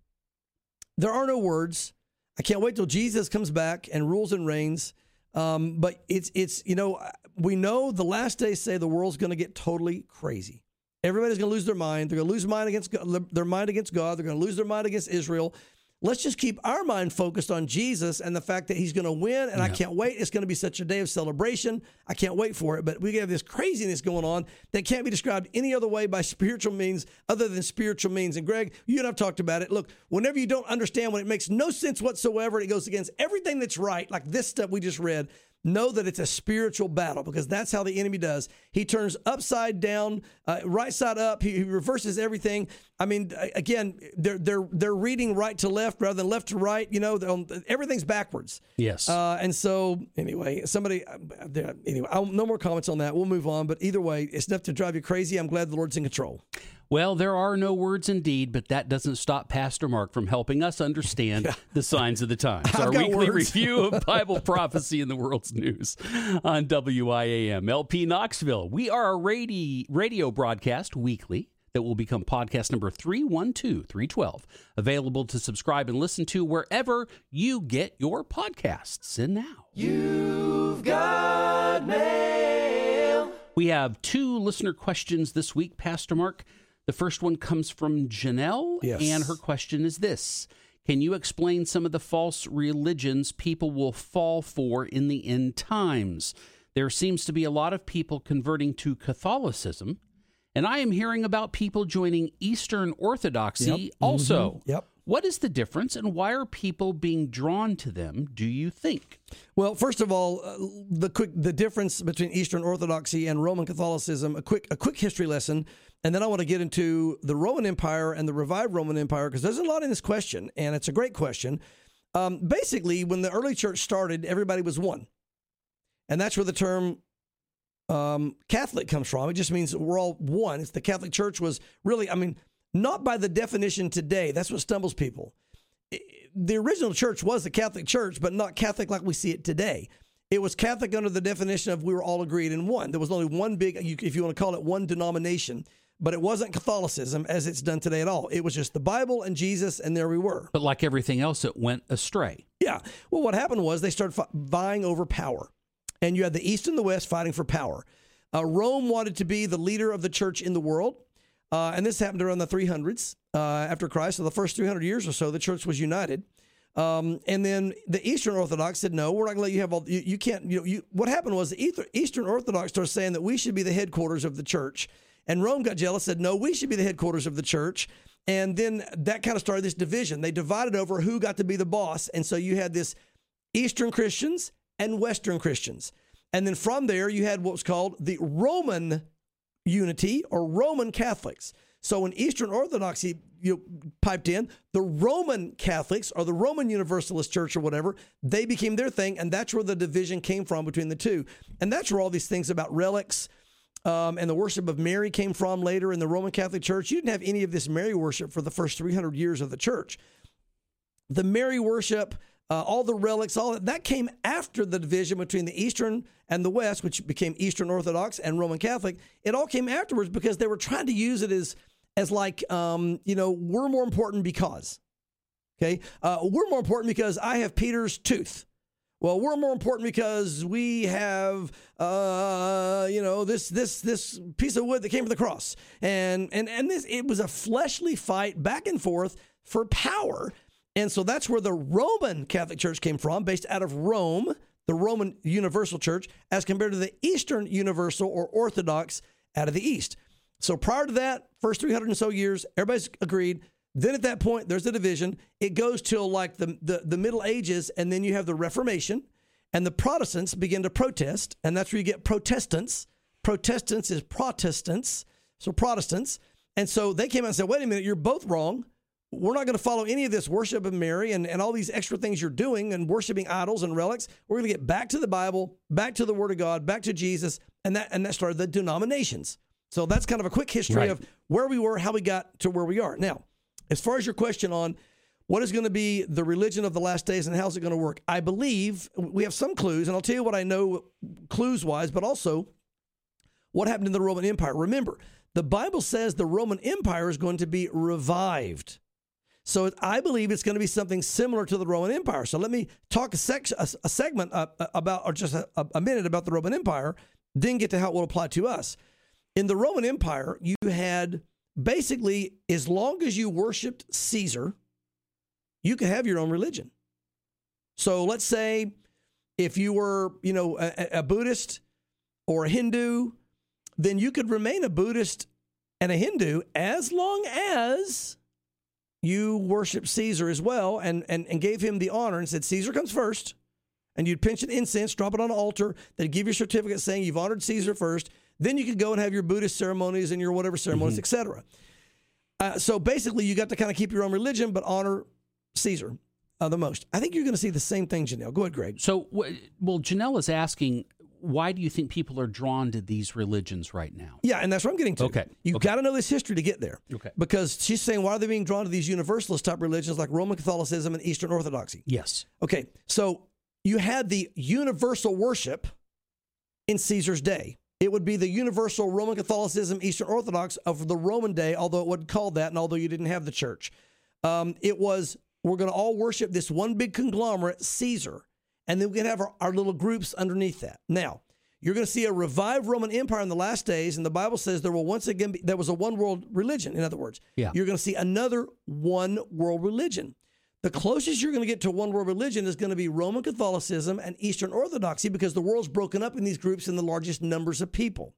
there are no words. I can't wait till Jesus comes back and rules and reigns. Um, but it's, it's you know, we know the last days say the world's going to get totally crazy. Everybody's going to lose their mind. They're going to lose mind against God, their mind against God. They're going to lose their mind against Israel. Let's just keep our mind focused on Jesus and the fact that he's going to win. And yeah. I can't wait. It's going to be such a day of celebration. I can't wait for it. But we have this craziness going on that can't be described any other way by spiritual means other than spiritual means. And Greg, you and I've talked about it. Look, whenever you don't understand, when it makes no sense whatsoever, it goes against everything that's right, like this stuff we just read, know that it's a spiritual battle because that's how the enemy does. He turns upside down, uh, right side up. He, he reverses everything. I mean, again, they're they're they're reading right to left rather than left to right. You know, on, everything's backwards. Yes. Uh, and so anyway, somebody. Uh, anyway, I'll, no more comments on that. We'll move on. But either way, it's enough to drive you crazy. I'm glad the Lord's in control. Well, there are no words indeed, but that doesn't stop Pastor Mark from helping us understand the signs of the times. I've Our got weekly words. review of Bible prophecy in the world's news on W I A M. L P Knoxville. We are a radio, radio broadcast weekly that will become podcast number three one two, three twelve, available to subscribe and listen to wherever you get your podcasts. And now, You've got mail. we have two listener questions this week, Pastor Mark. The first one comes from Janelle, Yes. and her question is this. Can you explain some of the false religions people will fall for in the end times? There seems to be a lot of people converting to Catholicism, and I am hearing about people joining Eastern Orthodoxy Yep. also. Mm-hmm. Yep. What is the difference, and why are people being drawn to them, do you think? Well, first of all, uh, the quick the difference between Eastern Orthodoxy and Roman Catholicism, a quick a quick history lesson, and then I want to get into the Roman Empire and the revived Roman Empire, because there's a lot in this question, and it's a great question. Um, basically, when the early church started, everybody was one. And that's where the term um, Catholic comes from. It just means we're all one. It's the Catholic Church was really, I mean, not by the definition today. That's what stumbles people. The original church was the Catholic Church, but not Catholic like we see it today. It was Catholic under the definition of we were all agreed in one. There was only one big, if you want to call it one denomination, but it wasn't Catholicism as it's done today at all. It was just the Bible and Jesus, and there we were. But like everything else, it went astray. Yeah. Well, what happened was they started fi- vying over power. And you had the East and the West fighting for power. Uh, Rome wanted to be the leader of the church in the world. Uh, and this happened around the three hundreds uh, after Christ. So the first three hundred years or so, the church was united. Um, and then the Eastern Orthodox said, no, we're not going to let you have all, you, you can't, you know, you, what happened was the Eastern Orthodox started saying that we should be the headquarters of the church. And Rome got jealous, said, no, we should be the headquarters of the church. And then that kind of started this division. They divided over who got to be the boss. And so you had this Eastern Christians and Western Christians. And then from there, you had what was called the Roman unity or Roman Catholics. So when Eastern Orthodoxy you know, piped in, the Roman Catholics or the Roman Universalist Church or whatever, they became their thing. And that's where the division came from between the two. And that's where all these things about relics um, and the worship of Mary came from later in the Roman Catholic Church. You didn't have any of this Mary worship for the first three hundred years of the church. The Mary worship, uh, all the relics, all that, that came after the division between the Eastern and the West, which became Eastern Orthodox and Roman Catholic. It all came afterwards because they were trying to use it as, as like, um, you know, we're more important because, okay? Uh, we're more important because I have Peter's tooth. Well, we're more important because we have, uh, you know, this this this piece of wood that came from the cross. And, and, and this it was a fleshly fight back and forth for power. And so that's where the Roman Catholic Church came from, based out of Rome, the Roman Universal Church, as compared to the Eastern Universal or Orthodox out of the East. So prior to that, first three hundred and so years, everybody's agreed. Then at that point, there's a division. It goes till like the, the, the Middle Ages, and then you have the Reformation, and the Protestants begin to protest, and that's where you get Protestants. Protestants is Protestants, so Protestants. And so they came out and said, wait a minute, you're both wrong. We're not going to follow any of this worship of Mary and, and all these extra things you're doing and worshiping idols and relics. We're going to get back to the Bible, back to the Word of God, back to Jesus, and that and that started the denominations. So that's kind of a quick history Right. of where we were, how we got to where we are. Now, as far as your question on what is going to be the religion of the last days and how's it going to work, I believe we have some clues, and I'll tell you what I know clues-wise, but also what happened in the Roman Empire. Remember, the Bible says the Roman Empire is going to be revived. So I believe it's going to be something similar to the Roman Empire. So let me talk a, sec- a, a segment uh, about, or just a, a minute about the Roman Empire, then get to how it will apply to us. In the Roman Empire, you had basically, as long as you worshiped Caesar, you could have your own religion. So let's say if you were, you know, a, a Buddhist or a Hindu, then you could remain a Buddhist and a Hindu as long as you worship Caesar as well and, and, and gave him the honor and said, Caesar comes first. And you'd pinch an incense, drop it on an altar. They'd give you a certificate saying you've honored Caesar first. Then you could go and have your Buddhist ceremonies and your whatever ceremonies, mm-hmm. et cetera. Uh, so basically, you got to kind of keep your own religion, but honor Caesar uh, the most. I think you're going to see the same thing, Janelle. Go ahead, Greg. So, well, Janelle is asking, why do you think people are drawn to these religions right now? Yeah, and that's what I'm getting to. Okay. You've okay. got to know this history to get there. Okay. Because she's saying, why are they being drawn to these universalist type religions like Roman Catholicism and Eastern Orthodoxy? Yes. Okay, so you had the universal worship in Caesar's day. It would be the universal Roman Catholicism, Eastern Orthodox of the Roman day, although it wasn't called that, and although you didn't have the church. Um, it was, we're going to all worship this one big conglomerate, Caesar, and then we can have our, our little groups underneath that. Now, you're going to see a revived Roman Empire in the last days, and the Bible says there will once again be, there was a one world religion, in other words. Yeah. You're going to see another one world religion. The closest you're going to get to one world religion is going to be Roman Catholicism and Eastern Orthodoxy because the world's broken up in these groups in the largest numbers of people.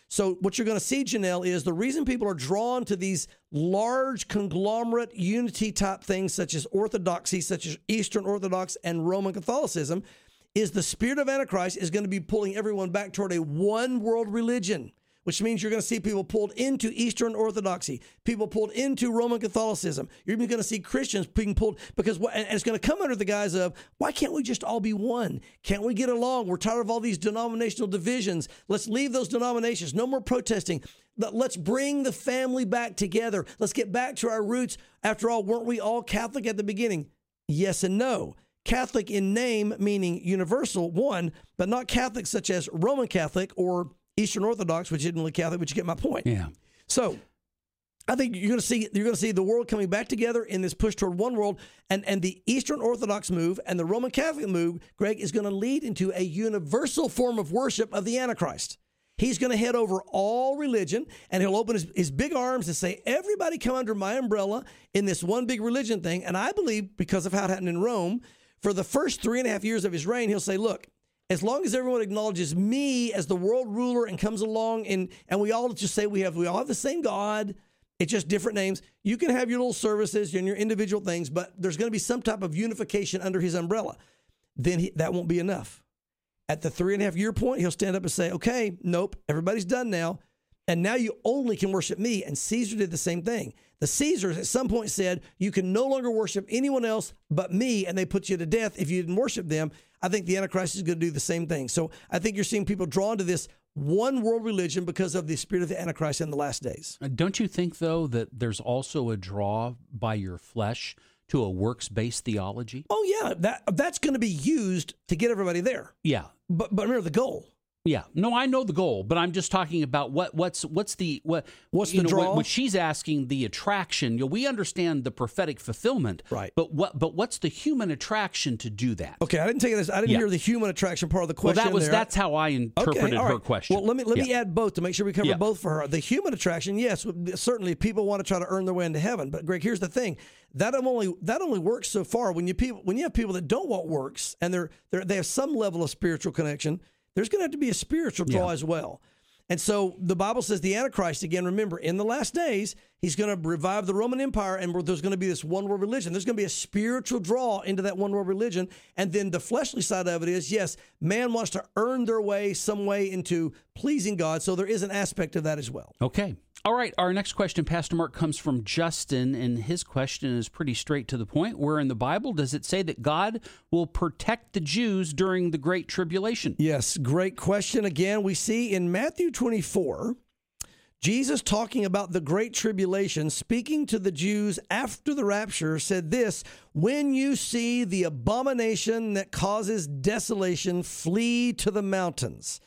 So what you're going to see, Janelle, is the reason people are drawn to these large conglomerate unity type things such as Orthodoxy, such as Eastern Orthodox and Roman Catholicism, is the spirit of Antichrist is going to be pulling everyone back toward a one world religion, which means you're going to see people pulled into Eastern Orthodoxy, people pulled into Roman Catholicism. You're even going to see Christians being pulled because, and it's going to come under the guise of, why can't we just all be one? Can't we get along? We're tired of all these denominational divisions. Let's leave those denominations. No more protesting. Let's bring the family back together. Let's get back to our roots. After all, weren't we all Catholic at the beginning? Yes and no. Catholic in name, meaning universal, one, but not Catholic such as Roman Catholic or Eastern Orthodox, which isn't really Catholic, but you get my point. Yeah. So I think you're going to see you're going to see the world coming back together in this push toward one world, and and the Eastern Orthodox move and the Roman Catholic move, Greg, is going to lead into a universal form of worship of the Antichrist. He's going to head over all religion, and he'll open his, his big arms and say, everybody come under my umbrella in this one big religion thing. And I believe, because of how it happened in Rome, for the first three and a half years of his reign, he'll say, look, as long as everyone acknowledges me as the world ruler and comes along and, and we all just say we have we all have the same God, it's just different names. You can have your little services and your individual things, but there's going to be some type of unification under his umbrella. Then he, that won't be enough. At the three and a half year point, he'll stand up and say, okay, nope, everybody's done now. And now you only can worship me. And Caesar did the same thing. The Caesars at some point said, you can no longer worship anyone else but me, and they put you to death if you didn't worship them. I think the Antichrist is going to do the same thing. So I think you're seeing people drawn to this one world religion because of the spirit of the Antichrist in the last days. Don't you think, though, that there's also a draw by your flesh to a works-based theology? Oh, yeah. That that's going to be used to get everybody there. Yeah. But but remember the goal. Yeah, no, I know the goal, but I'm just talking about what what's what's the what what's you the know, draw? What, what she's asking, the attraction. You know, we understand the prophetic fulfillment, right? But what but what's the human attraction to do that? Okay, I didn't take this. I didn't yeah. hear the human attraction part of the question. Well, that was there. that's how I interpreted okay, her right. question. Well, let me let yeah. me add both to make sure we cover yeah. both for her. The human attraction, yes, certainly people want to try to earn their way into heaven. But Greg, here's the thing: that only that only works so far. When you people when you have people that don't want works and they're they they have some level of spiritual connection, there's going to have to be a spiritual draw yeah. as well. And so the Bible says the Antichrist, again, remember, in the last days, he's going to revive the Roman Empire, and there's going to be this one world religion. There's going to be a spiritual draw into that one world religion. And then the fleshly side of it is, yes, man wants to earn their way some way into pleasing God. So there is an aspect of that as well. Okay. All right, our next question, Pastor Mark, comes from Justin, and his question is pretty straight to the point. Where in the Bible does it say that God will protect the Jews during the Great Tribulation? Yes, great question. Again, we see in Matthew twenty-four, Jesus talking about the Great Tribulation, speaking to the Jews after the rapture, said this, when you see the abomination that causes desolation, flee to the mountains.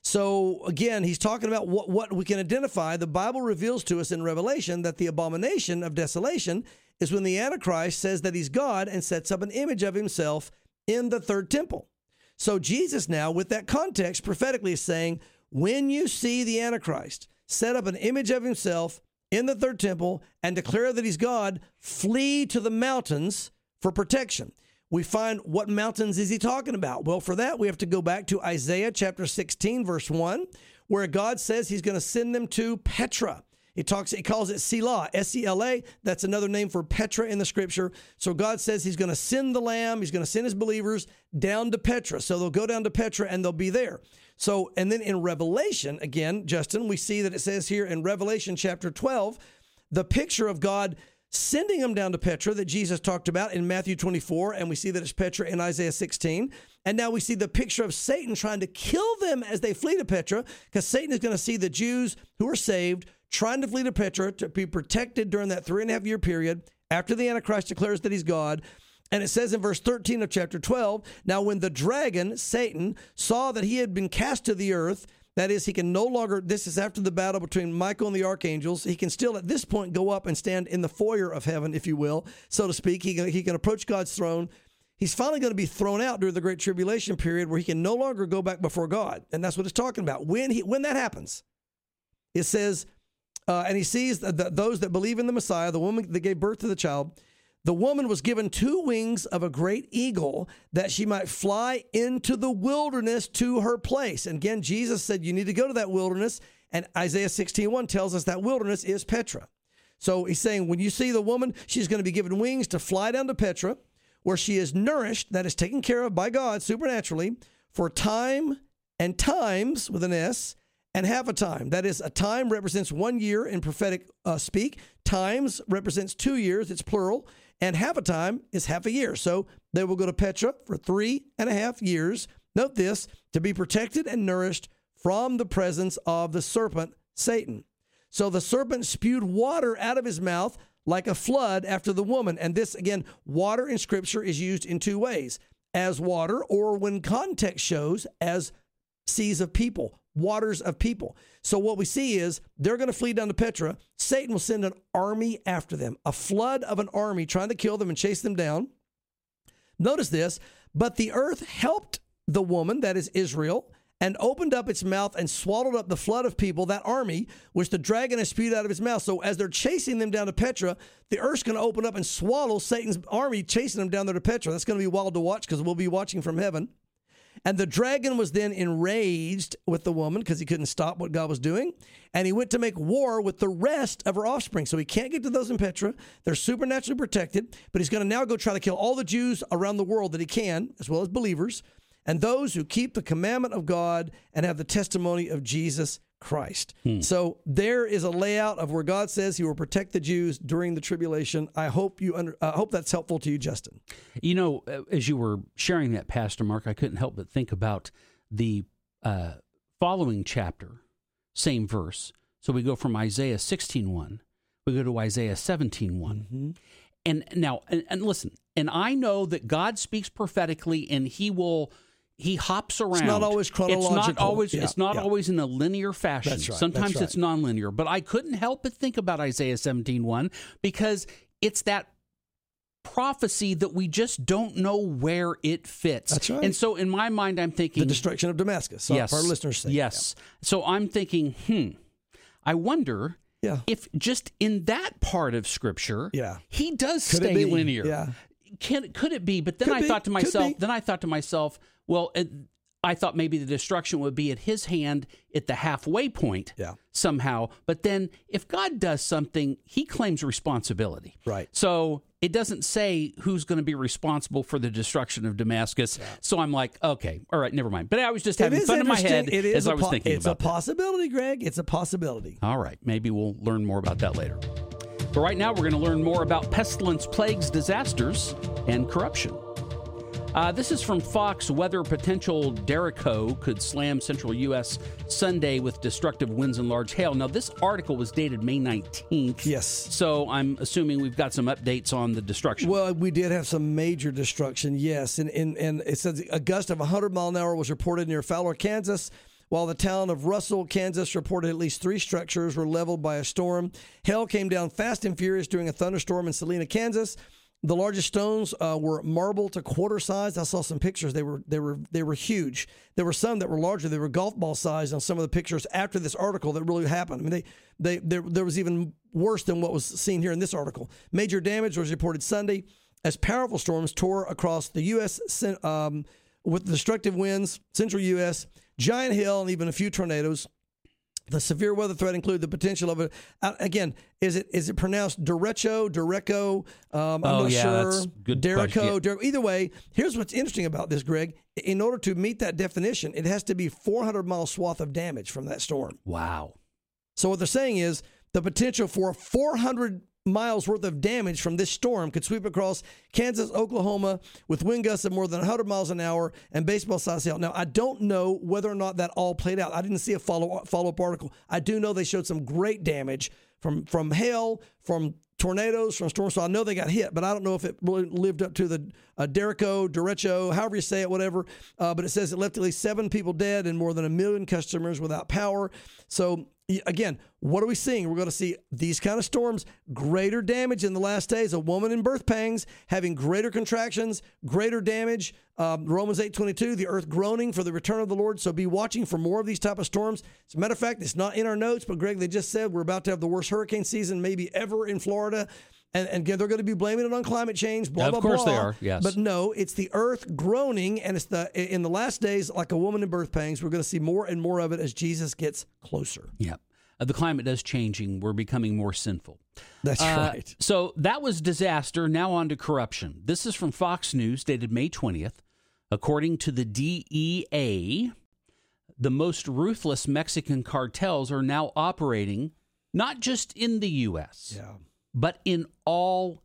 So again, he's talking about what, what we can identify. The Bible reveals to us in Revelation that the abomination of desolation is when the Antichrist says that he's God and sets up an image of himself in the third temple. So Jesus now, with that context, prophetically is saying, when you see the Antichrist set up an image of himself in the third temple and declare that he's God, flee to the mountains for protection. We find what mountains is he talking about? Well, for that, we have to go back to Isaiah chapter sixteen, verse one, where God says he's going to send them to Petra. He talks, he calls it Selah, S E L A. That's another name for Petra in the scripture. So God says he's going to send the Lamb. He's going to send his believers down to Petra. So they'll go down to Petra and they'll be there. So, and then in Revelation, again, Justin, we see that it says here in Revelation chapter twelve, the picture of God sending them down to Petra that Jesus talked about in Matthew twenty-four, and we see that it's Petra in Isaiah sixteen. And now we see the picture of Satan trying to kill them as they flee to Petra, because Satan is going to see the Jews who are saved trying to flee to Petra to be protected during that three and a half year period after the Antichrist declares that he's God. And it says in verse thirteen of chapter twelve, now when the dragon, Satan, saw that he had been cast to the earth, that is, he can no longer, this is after the battle between Michael and the archangels, he can still at this point go up and stand in the foyer of heaven, if you will, so to speak. He can, he can approach God's throne. He's finally going to be thrown out during the Great Tribulation period where he can no longer go back before God. And that's what it's talking about. When he when that happens, it says, uh, and he sees the, the, those that believe in the Messiah, the woman that gave birth to the child, the woman was given two wings of a great eagle that she might fly into the wilderness to her place. And again, Jesus said, you need to go to that wilderness And Isaiah sixteen one tells us that wilderness is Petra. So he's saying when you see the woman, she's going to be given wings to fly down to Petra, where she is nourished, that is taken care of by God supernaturally, for time and times with an S, and half a time. That is, a time represents one year in prophetic uh, speak. Times represents two years, it's plural. And half a time is half a year. So they will go to Petra for three and a half years. Note this, to be protected and nourished from the presence of the serpent, Satan. So the serpent spewed water out of his mouth like a flood after the woman. And this, again, water in Scripture is used in two ways. As water, or when context shows, as seas of people, waters of people. So what we see is they're going to flee down to Petra. Satan will send an army after them, a flood of an army trying to kill them and chase them down. Notice this, but the earth helped the woman, that is Israel, and opened up its mouth and swallowed up the flood of people, that army, which the dragon has spewed out of his mouth. So as they're chasing them down to Petra, the earth's going to open up and swallow Satan's army, chasing them down there to Petra. That's going to be wild to watch because we'll be watching from heaven. And the dragon was then enraged with the woman because he couldn't stop what God was doing. And he went to make war with the rest of her offspring. So he can't get to those in Petra. They're supernaturally protected. But he's going to now go try to kill all the Jews around the world that he can, as well as believers, and those who keep the commandment of God and have the testimony of Jesus Christ. Hmm. So there is a layout of where God says he will protect the Jews during the tribulation. I hope you under, I hope that's helpful to you, Justin. You know, as you were sharing that, Pastor Mark, I couldn't help but think about the uh, following chapter, same verse. So we go from Isaiah sixteen one, we go to Isaiah seventeen one. Mm-hmm. And now, and, and listen, and I know that God speaks prophetically, and he will... He hops around. It's not always chronological. It's not always, yeah, it's not yeah. always in a linear fashion. That's right, Sometimes that's right. it's nonlinear. But I couldn't help but think about Isaiah seventeen one because it's that prophecy that we just don't know where it fits. That's right. And so in my mind, I'm thinking... The destruction of Damascus. So yes. for our listeners' sake. Yes. Yeah. So I'm thinking, hmm, I wonder... Yeah. If just in that part of Scripture, yeah. he does Could stay it be? linear. Yeah. Can could it be? But then Could I be. thought to Could myself, be. then I thought to myself, well, it, I thought maybe the destruction would be at his hand at the halfway point yeah. somehow. But then if God does something, he claims responsibility. Right. So it doesn't say who's going to be responsible for the destruction of Damascus. Yeah. So I'm like, okay, all right, never mind. But I was just having fun in my head it is as I was po- thinking it's about It's a possibility, that. Greg. It's a possibility. All right. Maybe we'll learn more about that later. But right now, we're going to learn more about pestilence, plagues, disasters, and corruption. Uh, this is from Fox. Weather potential Derico could slam central U S Sunday with destructive winds and large hail. Now, this article was dated May nineteenth. Yes. So I'm assuming we've got some updates on the destruction. Well, we did have some major destruction, yes. And, and, and it says a gust of one hundred mile an hour was reported near Fowler, Kansas, while the town of Russell, Kansas, reported at least three structures were leveled by a storm. Hail came down fast and furious during a thunderstorm in Salina, Kansas. The largest stones uh, were marble to quarter size. I saw some pictures. They were they were they were huge. There were some that were larger. They were golf ball size on some of the pictures after this article that really happened. I mean, they they there there was even worse than what was seen here in this article. Major damage was reported Sunday as powerful storms tore across the U S um, with destructive winds, central U S, giant hail, and even a few tornadoes. The severe weather threat included the potential of a, uh, again, is it is it pronounced derecho, Derecho? Um, I'm oh, not yeah, sure. That's good Derico, Der- either way, here's what's interesting about this, Greg. In order to meet that definition, it has to be four hundred mile swath of damage from that storm. Wow. So what they're saying is the potential for four hundred miles worth of damage from this storm could sweep across Kansas, Oklahoma with wind gusts of more than one hundred miles an hour and baseball-sized hail. Now, I don't know whether or not that all played out. I didn't see a follow, follow-up article. I do know they showed some great damage from, from hail, from tornadoes, from storms. So I know they got hit, but I don't know if it really lived up to the uh, Derico, Derecho, however you say it, whatever. Uh, but it says it left at least seven people dead and more than a million customers without power. So again, what are we seeing? We're going to see these kind of storms, greater damage in the last days. A woman in birth pangs having greater contractions, greater damage. Um, Romans eight twenty-two, the earth groaning for the return of the Lord. So be watching for more of these type of storms. As a matter of fact, it's not in our notes, but Greg, they just said we're about to have the worst hurricane season maybe ever in Florida. And, and again, they're going to be blaming it on climate change, blah, Of blah, course blah. they are, yes. But no, it's the earth groaning, and it's the in the last days, like a woman in birth pangs, we're going to see more and more of it as Jesus gets closer. Yeah. Uh, the climate is changing. We're becoming more sinful. That's Uh, right. So that was disaster. Now on to corruption. This is from Fox News, dated May twentieth. According to the D E A, the most ruthless Mexican cartels are now operating not just in the U S, Yeah. but in all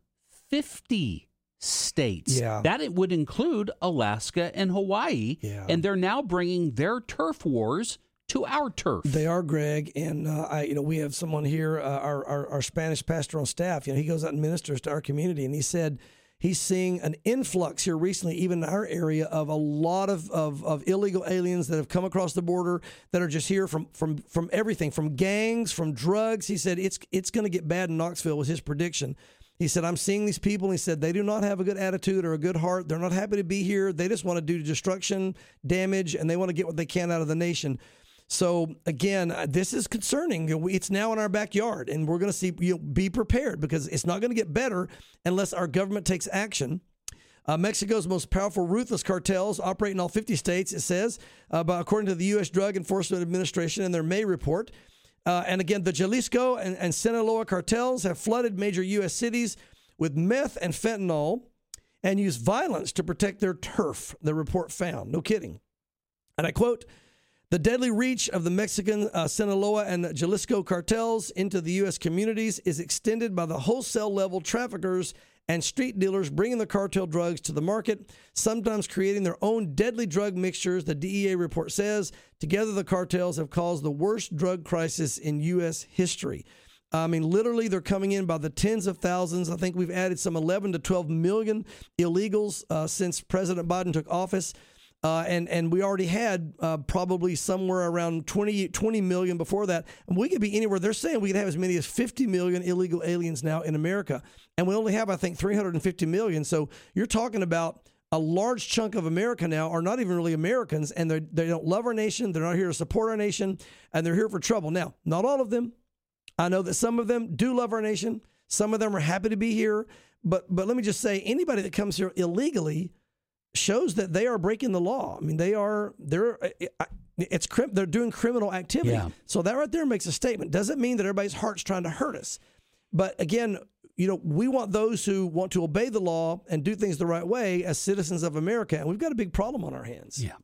fifty states. Yeah. That it would include Alaska and Hawaii. Yeah. And they're now bringing their turf wars to our turf. They are, Greg, and uh, I, you know, we have someone here, uh, our, our our Spanish pastor on staff. You know, he goes out and ministers to our community, and he said he's seeing an influx here recently, even in our area, of a lot of, of, of illegal aliens that have come across the border that are just here from from from everything, from gangs, from drugs. He said it's it's going to get bad in Knoxville, was his prediction. He said, I'm seeing these people, and he said, they do not have a good attitude or a good heart. They're not happy to be here. They just want to do destruction, damage, and they want to get what they can out of the nation. So, again, uh, this is concerning. You know, we- It's now in our backyard, and we're going to see, you know, be prepared, because it's not going to get better unless our government takes action. Uh, Mexico's most powerful, ruthless cartels operate in all fifty states, it says, uh, but according to the U S Drug Enforcement Administration in their May report. Uh, and again, the Jalisco and, and Sinaloa cartels have flooded major U S cities with meth and fentanyl and use violence to protect their turf, the report found. No kidding. And I quote, the deadly reach of the Mexican uh, Sinaloa and Jalisco cartels into the U S communities is extended by the wholesale level traffickers and street dealers bringing the cartel drugs to the market, sometimes creating their own deadly drug mixtures, the D E A report says. Together, the cartels have caused the worst drug crisis in U S history. I mean, literally, they're coming in by the tens of thousands. I think we've added some eleven to twelve million illegals uh, since President Biden took office. Uh, and, and we already had uh, probably somewhere around twenty, twenty million before that. And we could be anywhere. They're saying we could have as many as fifty million illegal aliens now in America. And we only have, I think, three hundred fifty million. So you're talking about a large chunk of America now are not even really Americans, and they they don't love our nation. They're not here to support our nation, and they're here for trouble. Now, not all of them. I know that some of them do love our nation. Some of them are happy to be here. But but let me just say, anybody that comes here illegally shows that they are breaking the law. I mean, they are, they're, it's, they're doing criminal activity. Yeah. So that right there makes a statement. Doesn't mean that everybody's heart's trying to hurt us. But again, you know, we want those who want to obey the law and do things the right way as citizens of America. And we've got a big problem on our hands. Yeah.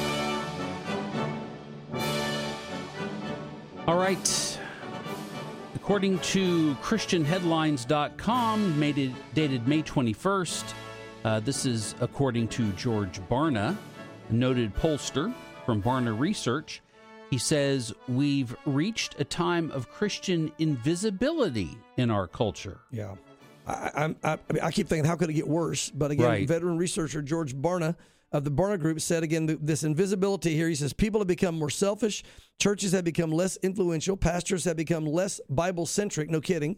All right. According to Christian Headlines dot com, made it, dated May twenty-first, uh, this is according to George Barna, a noted pollster from Barna Research. He says, we've reached a time of Christian invisibility in our culture. Yeah. I, I'm- I, I, mean, I keep thinking, how could it get worse? But again, Right. veteran researcher George Barna of the Barna Group said, again, th- this invisibility here, he says, people have become more selfish. Churches have become less influential. Pastors have become less Bible-centric. No kidding.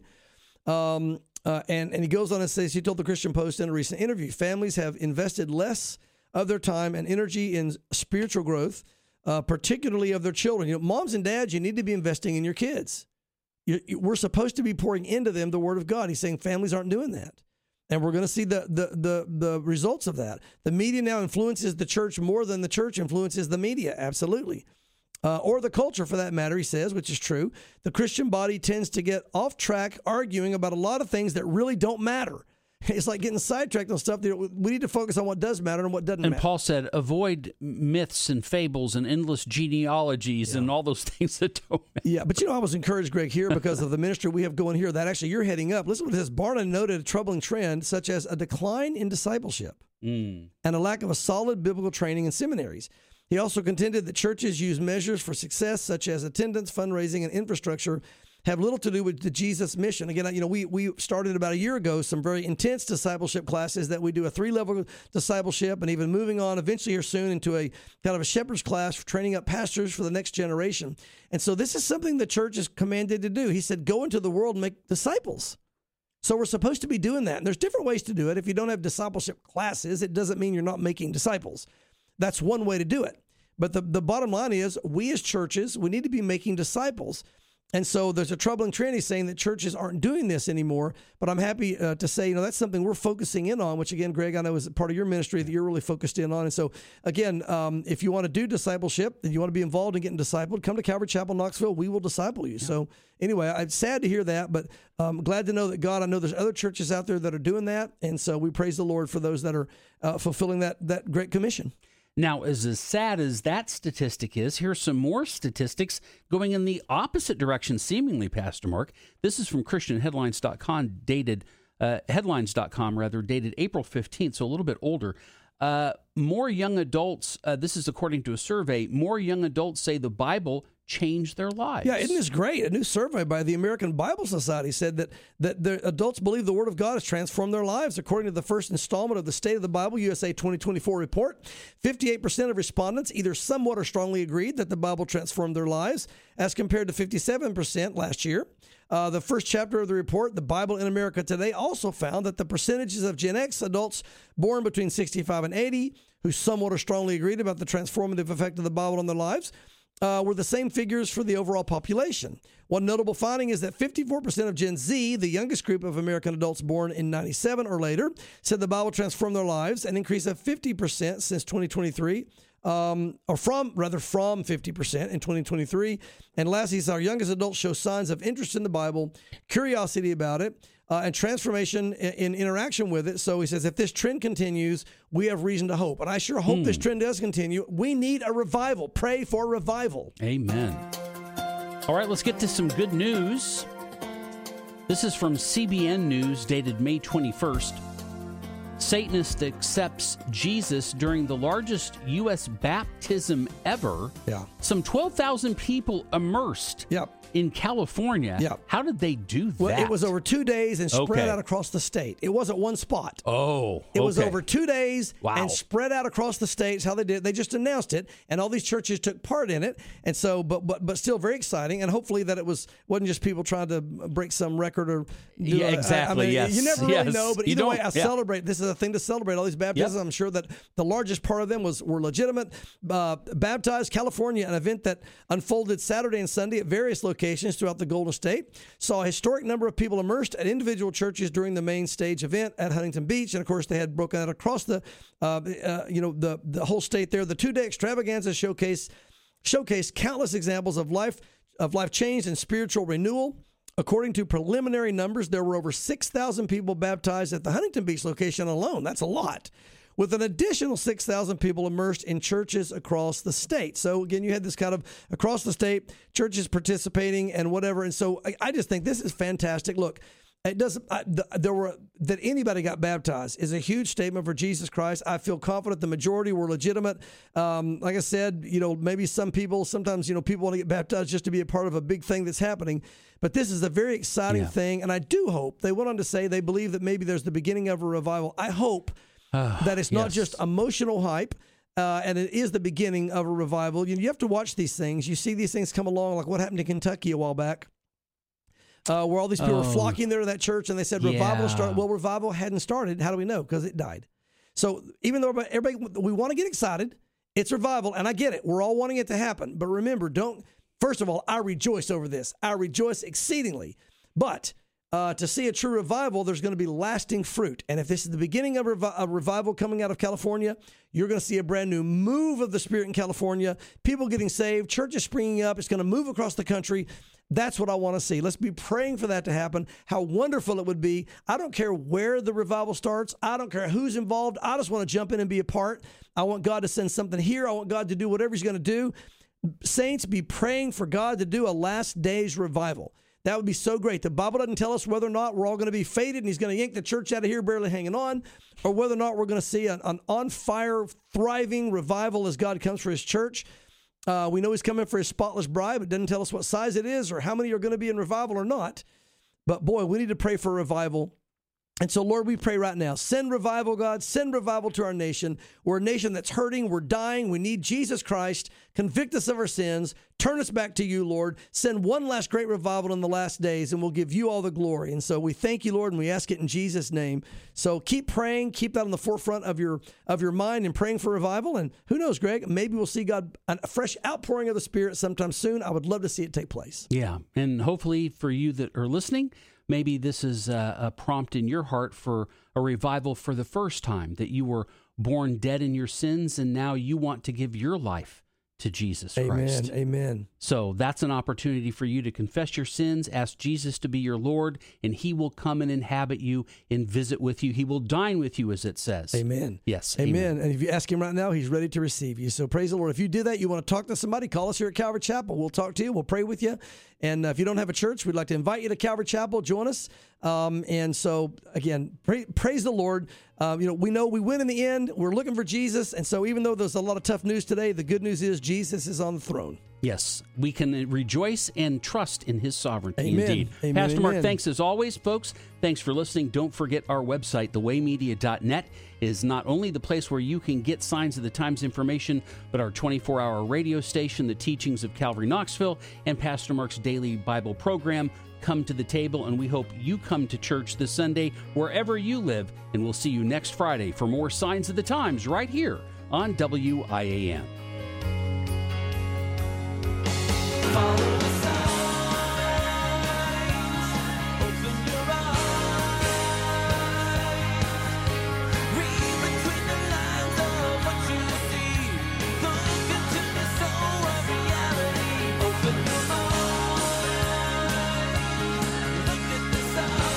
Um, uh, and, and he goes on and says, he told the Christian Post in a recent interview, families have invested less of their time and energy in spiritual growth, uh, particularly of their children. You know, moms and dads, you need to be investing in your kids. You, you, we're supposed to be pouring into them the Word of God. He's saying families aren't doing that. And we're going to see the, the the the results of that. The media now influences the church more than the church influences the media, absolutely. Uh, or the culture, for that matter, he says, which is true. The Christian body tends to get off track arguing about a lot of things that really don't matter. It's like getting sidetracked on stuff. That we need to focus on what does matter and what doesn't And matter. Paul said, avoid myths and fables and endless genealogies and all those things that don't matter. Yeah, but you know, I was encouraged, Greg, here because of the ministry we have going here that actually you're heading up. Listen to what it says. Barna noted a troubling trend such as a decline in discipleship Mm. and a lack of a solid biblical training in seminaries. He also contended that churches use measures for success such as attendance, fundraising, and infrastructure have little to do with the Jesus mission. Again, you know, we we started about a year ago some very intense discipleship classes that we do a three-level discipleship and even moving on eventually here soon into a kind of a shepherd's class for training up pastors for the next generation. And so this is something the church is commanded to do. He said, go into the world and make disciples. So we're supposed to be doing that. And there's different ways to do it. If you don't have discipleship classes, it doesn't mean you're not making disciples. That's one way to do it. But the, the bottom line is we as churches, we need to be making disciples. And so there's a troubling trend. He's saying that churches aren't doing this anymore. But I'm happy uh, to say, you know, that's something we're focusing in on, which, again, Greg, I know is part of your ministry that you're really focused in on. And so, again, um, if you want to do discipleship and you want to be involved in getting discipled, come to Calvary Chapel, Knoxville. We will disciple you. Yeah. So anyway, I'm sad to hear that, but I'm glad to know that God, I know there's other churches out there that are doing that. And so we praise the Lord for those that are uh, fulfilling that that great commission. Now, as, as sad as that statistic is, here's some more statistics going in the opposite direction, seemingly, Pastor Mark. This is from Christian Headlines dot com, dated, uh, headlines dot com, rather, dated April fifteenth, so a little bit older. Uh, more young adults, uh, this is according to a survey, more young adults say the Bible changed their lives. Yeah, isn't this great? A new survey by the American Bible Society said that that the adults believe the Word of God has transformed their lives. According to the first installment of the State of the Bible U S A twenty twenty-four report, fifty-eight percent of respondents either somewhat or strongly agreed that the Bible transformed their lives, as compared to fifty-seven percent last year. Uh, the first chapter of the report, The Bible in America Today, also found that the percentages of Gen X adults born between sixty-five and eighty, who somewhat or strongly agreed about the transformative effect of the Bible on their lives, Uh, were the same figures for the overall population. One notable finding is that fifty-four percent of Gen Z, the youngest group of American adults born in ninety-seven or later, said the Bible transformed their lives, an increase of fifty percent since twenty twenty-three, um, or from, rather from fifty percent in twenty twenty-three. And lastly, our youngest adults show signs of interest in the Bible, curiosity about it, Uh, and transformation in, in interaction with it. So he says, if this trend continues, we have reason to hope. And I sure hope mm. this trend does continue. We need a revival. Pray for revival. Amen. All right, let's get to some good news. This is from C B N News, dated May twenty-first. Satanist accepts Jesus during the largest U S baptism ever. Yeah. Some twelve thousand people immersed. Yep. In California. Yeah. How did they do that? Well, it was over two days and spread Okay. out across the state. It wasn't one spot. Oh, It was okay. over two days Wow. and spread out across the states. How they did, they just announced it, and all these churches took part in it. And so, but but but still very exciting. And hopefully that it was wasn't just people trying to break some record or do Yeah, a- exactly, I mean, yes, you never really yes. know. But You either way, don't, I yeah. celebrate. This is a thing to celebrate. All these baptisms. Yep. I'm sure that the largest part of them was were legitimate. Uh, baptized California, an event that unfolded Saturday and Sunday at various locations throughout the Golden State, saw a historic number of people immersed at individual churches during the main stage event at Huntington Beach, and of course they had broken out across the, uh, uh, you know, the the whole state there. The two-day extravaganza showcase showcased countless examples of life of life change and spiritual renewal. According to preliminary numbers, there were over six thousand people baptized at the Huntington Beach location alone. That's a lot, with an additional six thousand people immersed in churches across the state. So again, you had this kind of across the state, churches participating and whatever. And so I, I just think this is fantastic. Look, it doesn't, I, the, there were, that anybody got baptized is a huge statement for Jesus Christ. I feel confident the majority were legitimate. Um, like I said, you know, maybe some people, sometimes, you know, people want to get baptized just to be a part of a big thing that's happening. But this is a very exciting Yeah. thing. And I do hope, they went on to say they believe that maybe there's the beginning of a revival. I hope that it's not yes. just emotional hype, uh, and it is the beginning of a revival. You, you have to watch these things. You see these things come along, like what happened in Kentucky a while back, uh, where all these people Oh. were flocking there to that church, and they said revival Yeah. started. Well, revival hadn't started. How do we know? Because it died. So even though everybody, we want to get excited, it's revival, and I get it. We're all wanting it to happen. But remember, don't, first of all, I rejoice over this. I rejoice exceedingly. But Uh, to see a true revival, there's going to be lasting fruit. And if this is the beginning of revi- a revival coming out of California, you're going to see a brand new move of the Spirit in California, people getting saved, churches springing up. It's going to move across the country. That's what I want to see. Let's be praying for that to happen. How wonderful it would be. I don't care where the revival starts. I don't care who's involved. I just want to jump in and be a part. I want God to send something here. I want God to do whatever he's going to do. Saints, be praying for God to do a last days revival. That would be so great. The Bible doesn't tell us whether or not we're all going to be faded and he's going to yank the church out of here barely hanging on, or whether or not we're going to see an, an on-fire, thriving revival as God comes for his church. Uh, we know he's coming for his spotless bride, but it doesn't tell us what size it is or how many are going to be in revival or not. But boy, we need to pray for revival. And so, Lord, we pray right now, send revival, God. Send revival to our nation. We're a nation that's hurting. We're dying. We need Jesus Christ. Convict us of our sins. Turn us back to you, Lord. Send one last great revival in the last days, and we'll give you all the glory. And so we thank you, Lord, and we ask it in Jesus' name. So keep praying. Keep that on the forefront of your of your mind and praying for revival. And who knows, Greg, maybe we'll see God, a fresh outpouring of the Spirit sometime soon. I would love to see it take place. Yeah, and hopefully for you that are listening, maybe this is a, a prompt in your heart for a revival for the first time, that you were born dead in your sins and now you want to give your life to Jesus Christ. Amen. Amen. So that's an opportunity for you to confess your sins, ask Jesus to be your Lord, and he will come and inhabit you and visit with you. He will dine with you, as it says. Amen. Yes. Amen. Amen. And if you ask him right now, he's ready to receive you. So praise the Lord. If you did that, you want to talk to somebody, call us here at Calvary Chapel. We'll talk to you. We'll pray with you. And uh, if you don't have a church, we'd like to invite you to Calvary Chapel. Join us. Um, and so, again, pray, praise the Lord. Uh, you know, we know we win in the end. We're looking for Jesus. And so even though there's a lot of tough news today, the good news is Jesus is on the throne. Yes, we can rejoice and trust in his sovereignty. Amen. Indeed. Amen. Pastor Mark, Amen. thanks as always, folks. Thanks for listening. Don't forget our website, the way media dot net, is not only the place where you can get Signs of the Times information, but our twenty-four hour radio station, the teachings of Calvary Knoxville, and Pastor Mark's daily Bible program come to the table, and we hope you come to church this Sunday wherever you live, and we'll see you next Friday for more Signs of the Times right here on W I A M. Follow the signs, open your eyes, read between the lines of what you see, look into the soul of reality, open your mind, look at the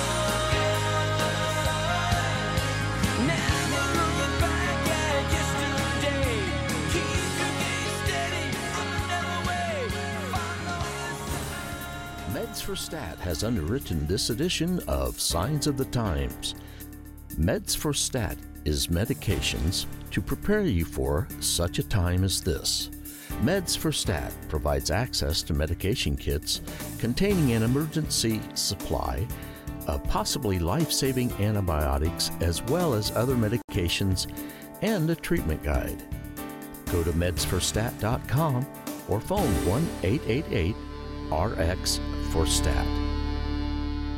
sign, never look back at yesterday, keep your gaze steady on the narrow way. Meds for Stat has underwritten this edition of Signs of the Times. Meds for Stat is medications to prepare you for such a time as this. Meds for Stat provides access to medication kits containing an emergency supply of possibly life-saving antibiotics as well as other medications and a treatment guide. Go to meds for stat dot com or phone one eight eight eight R X for Stat.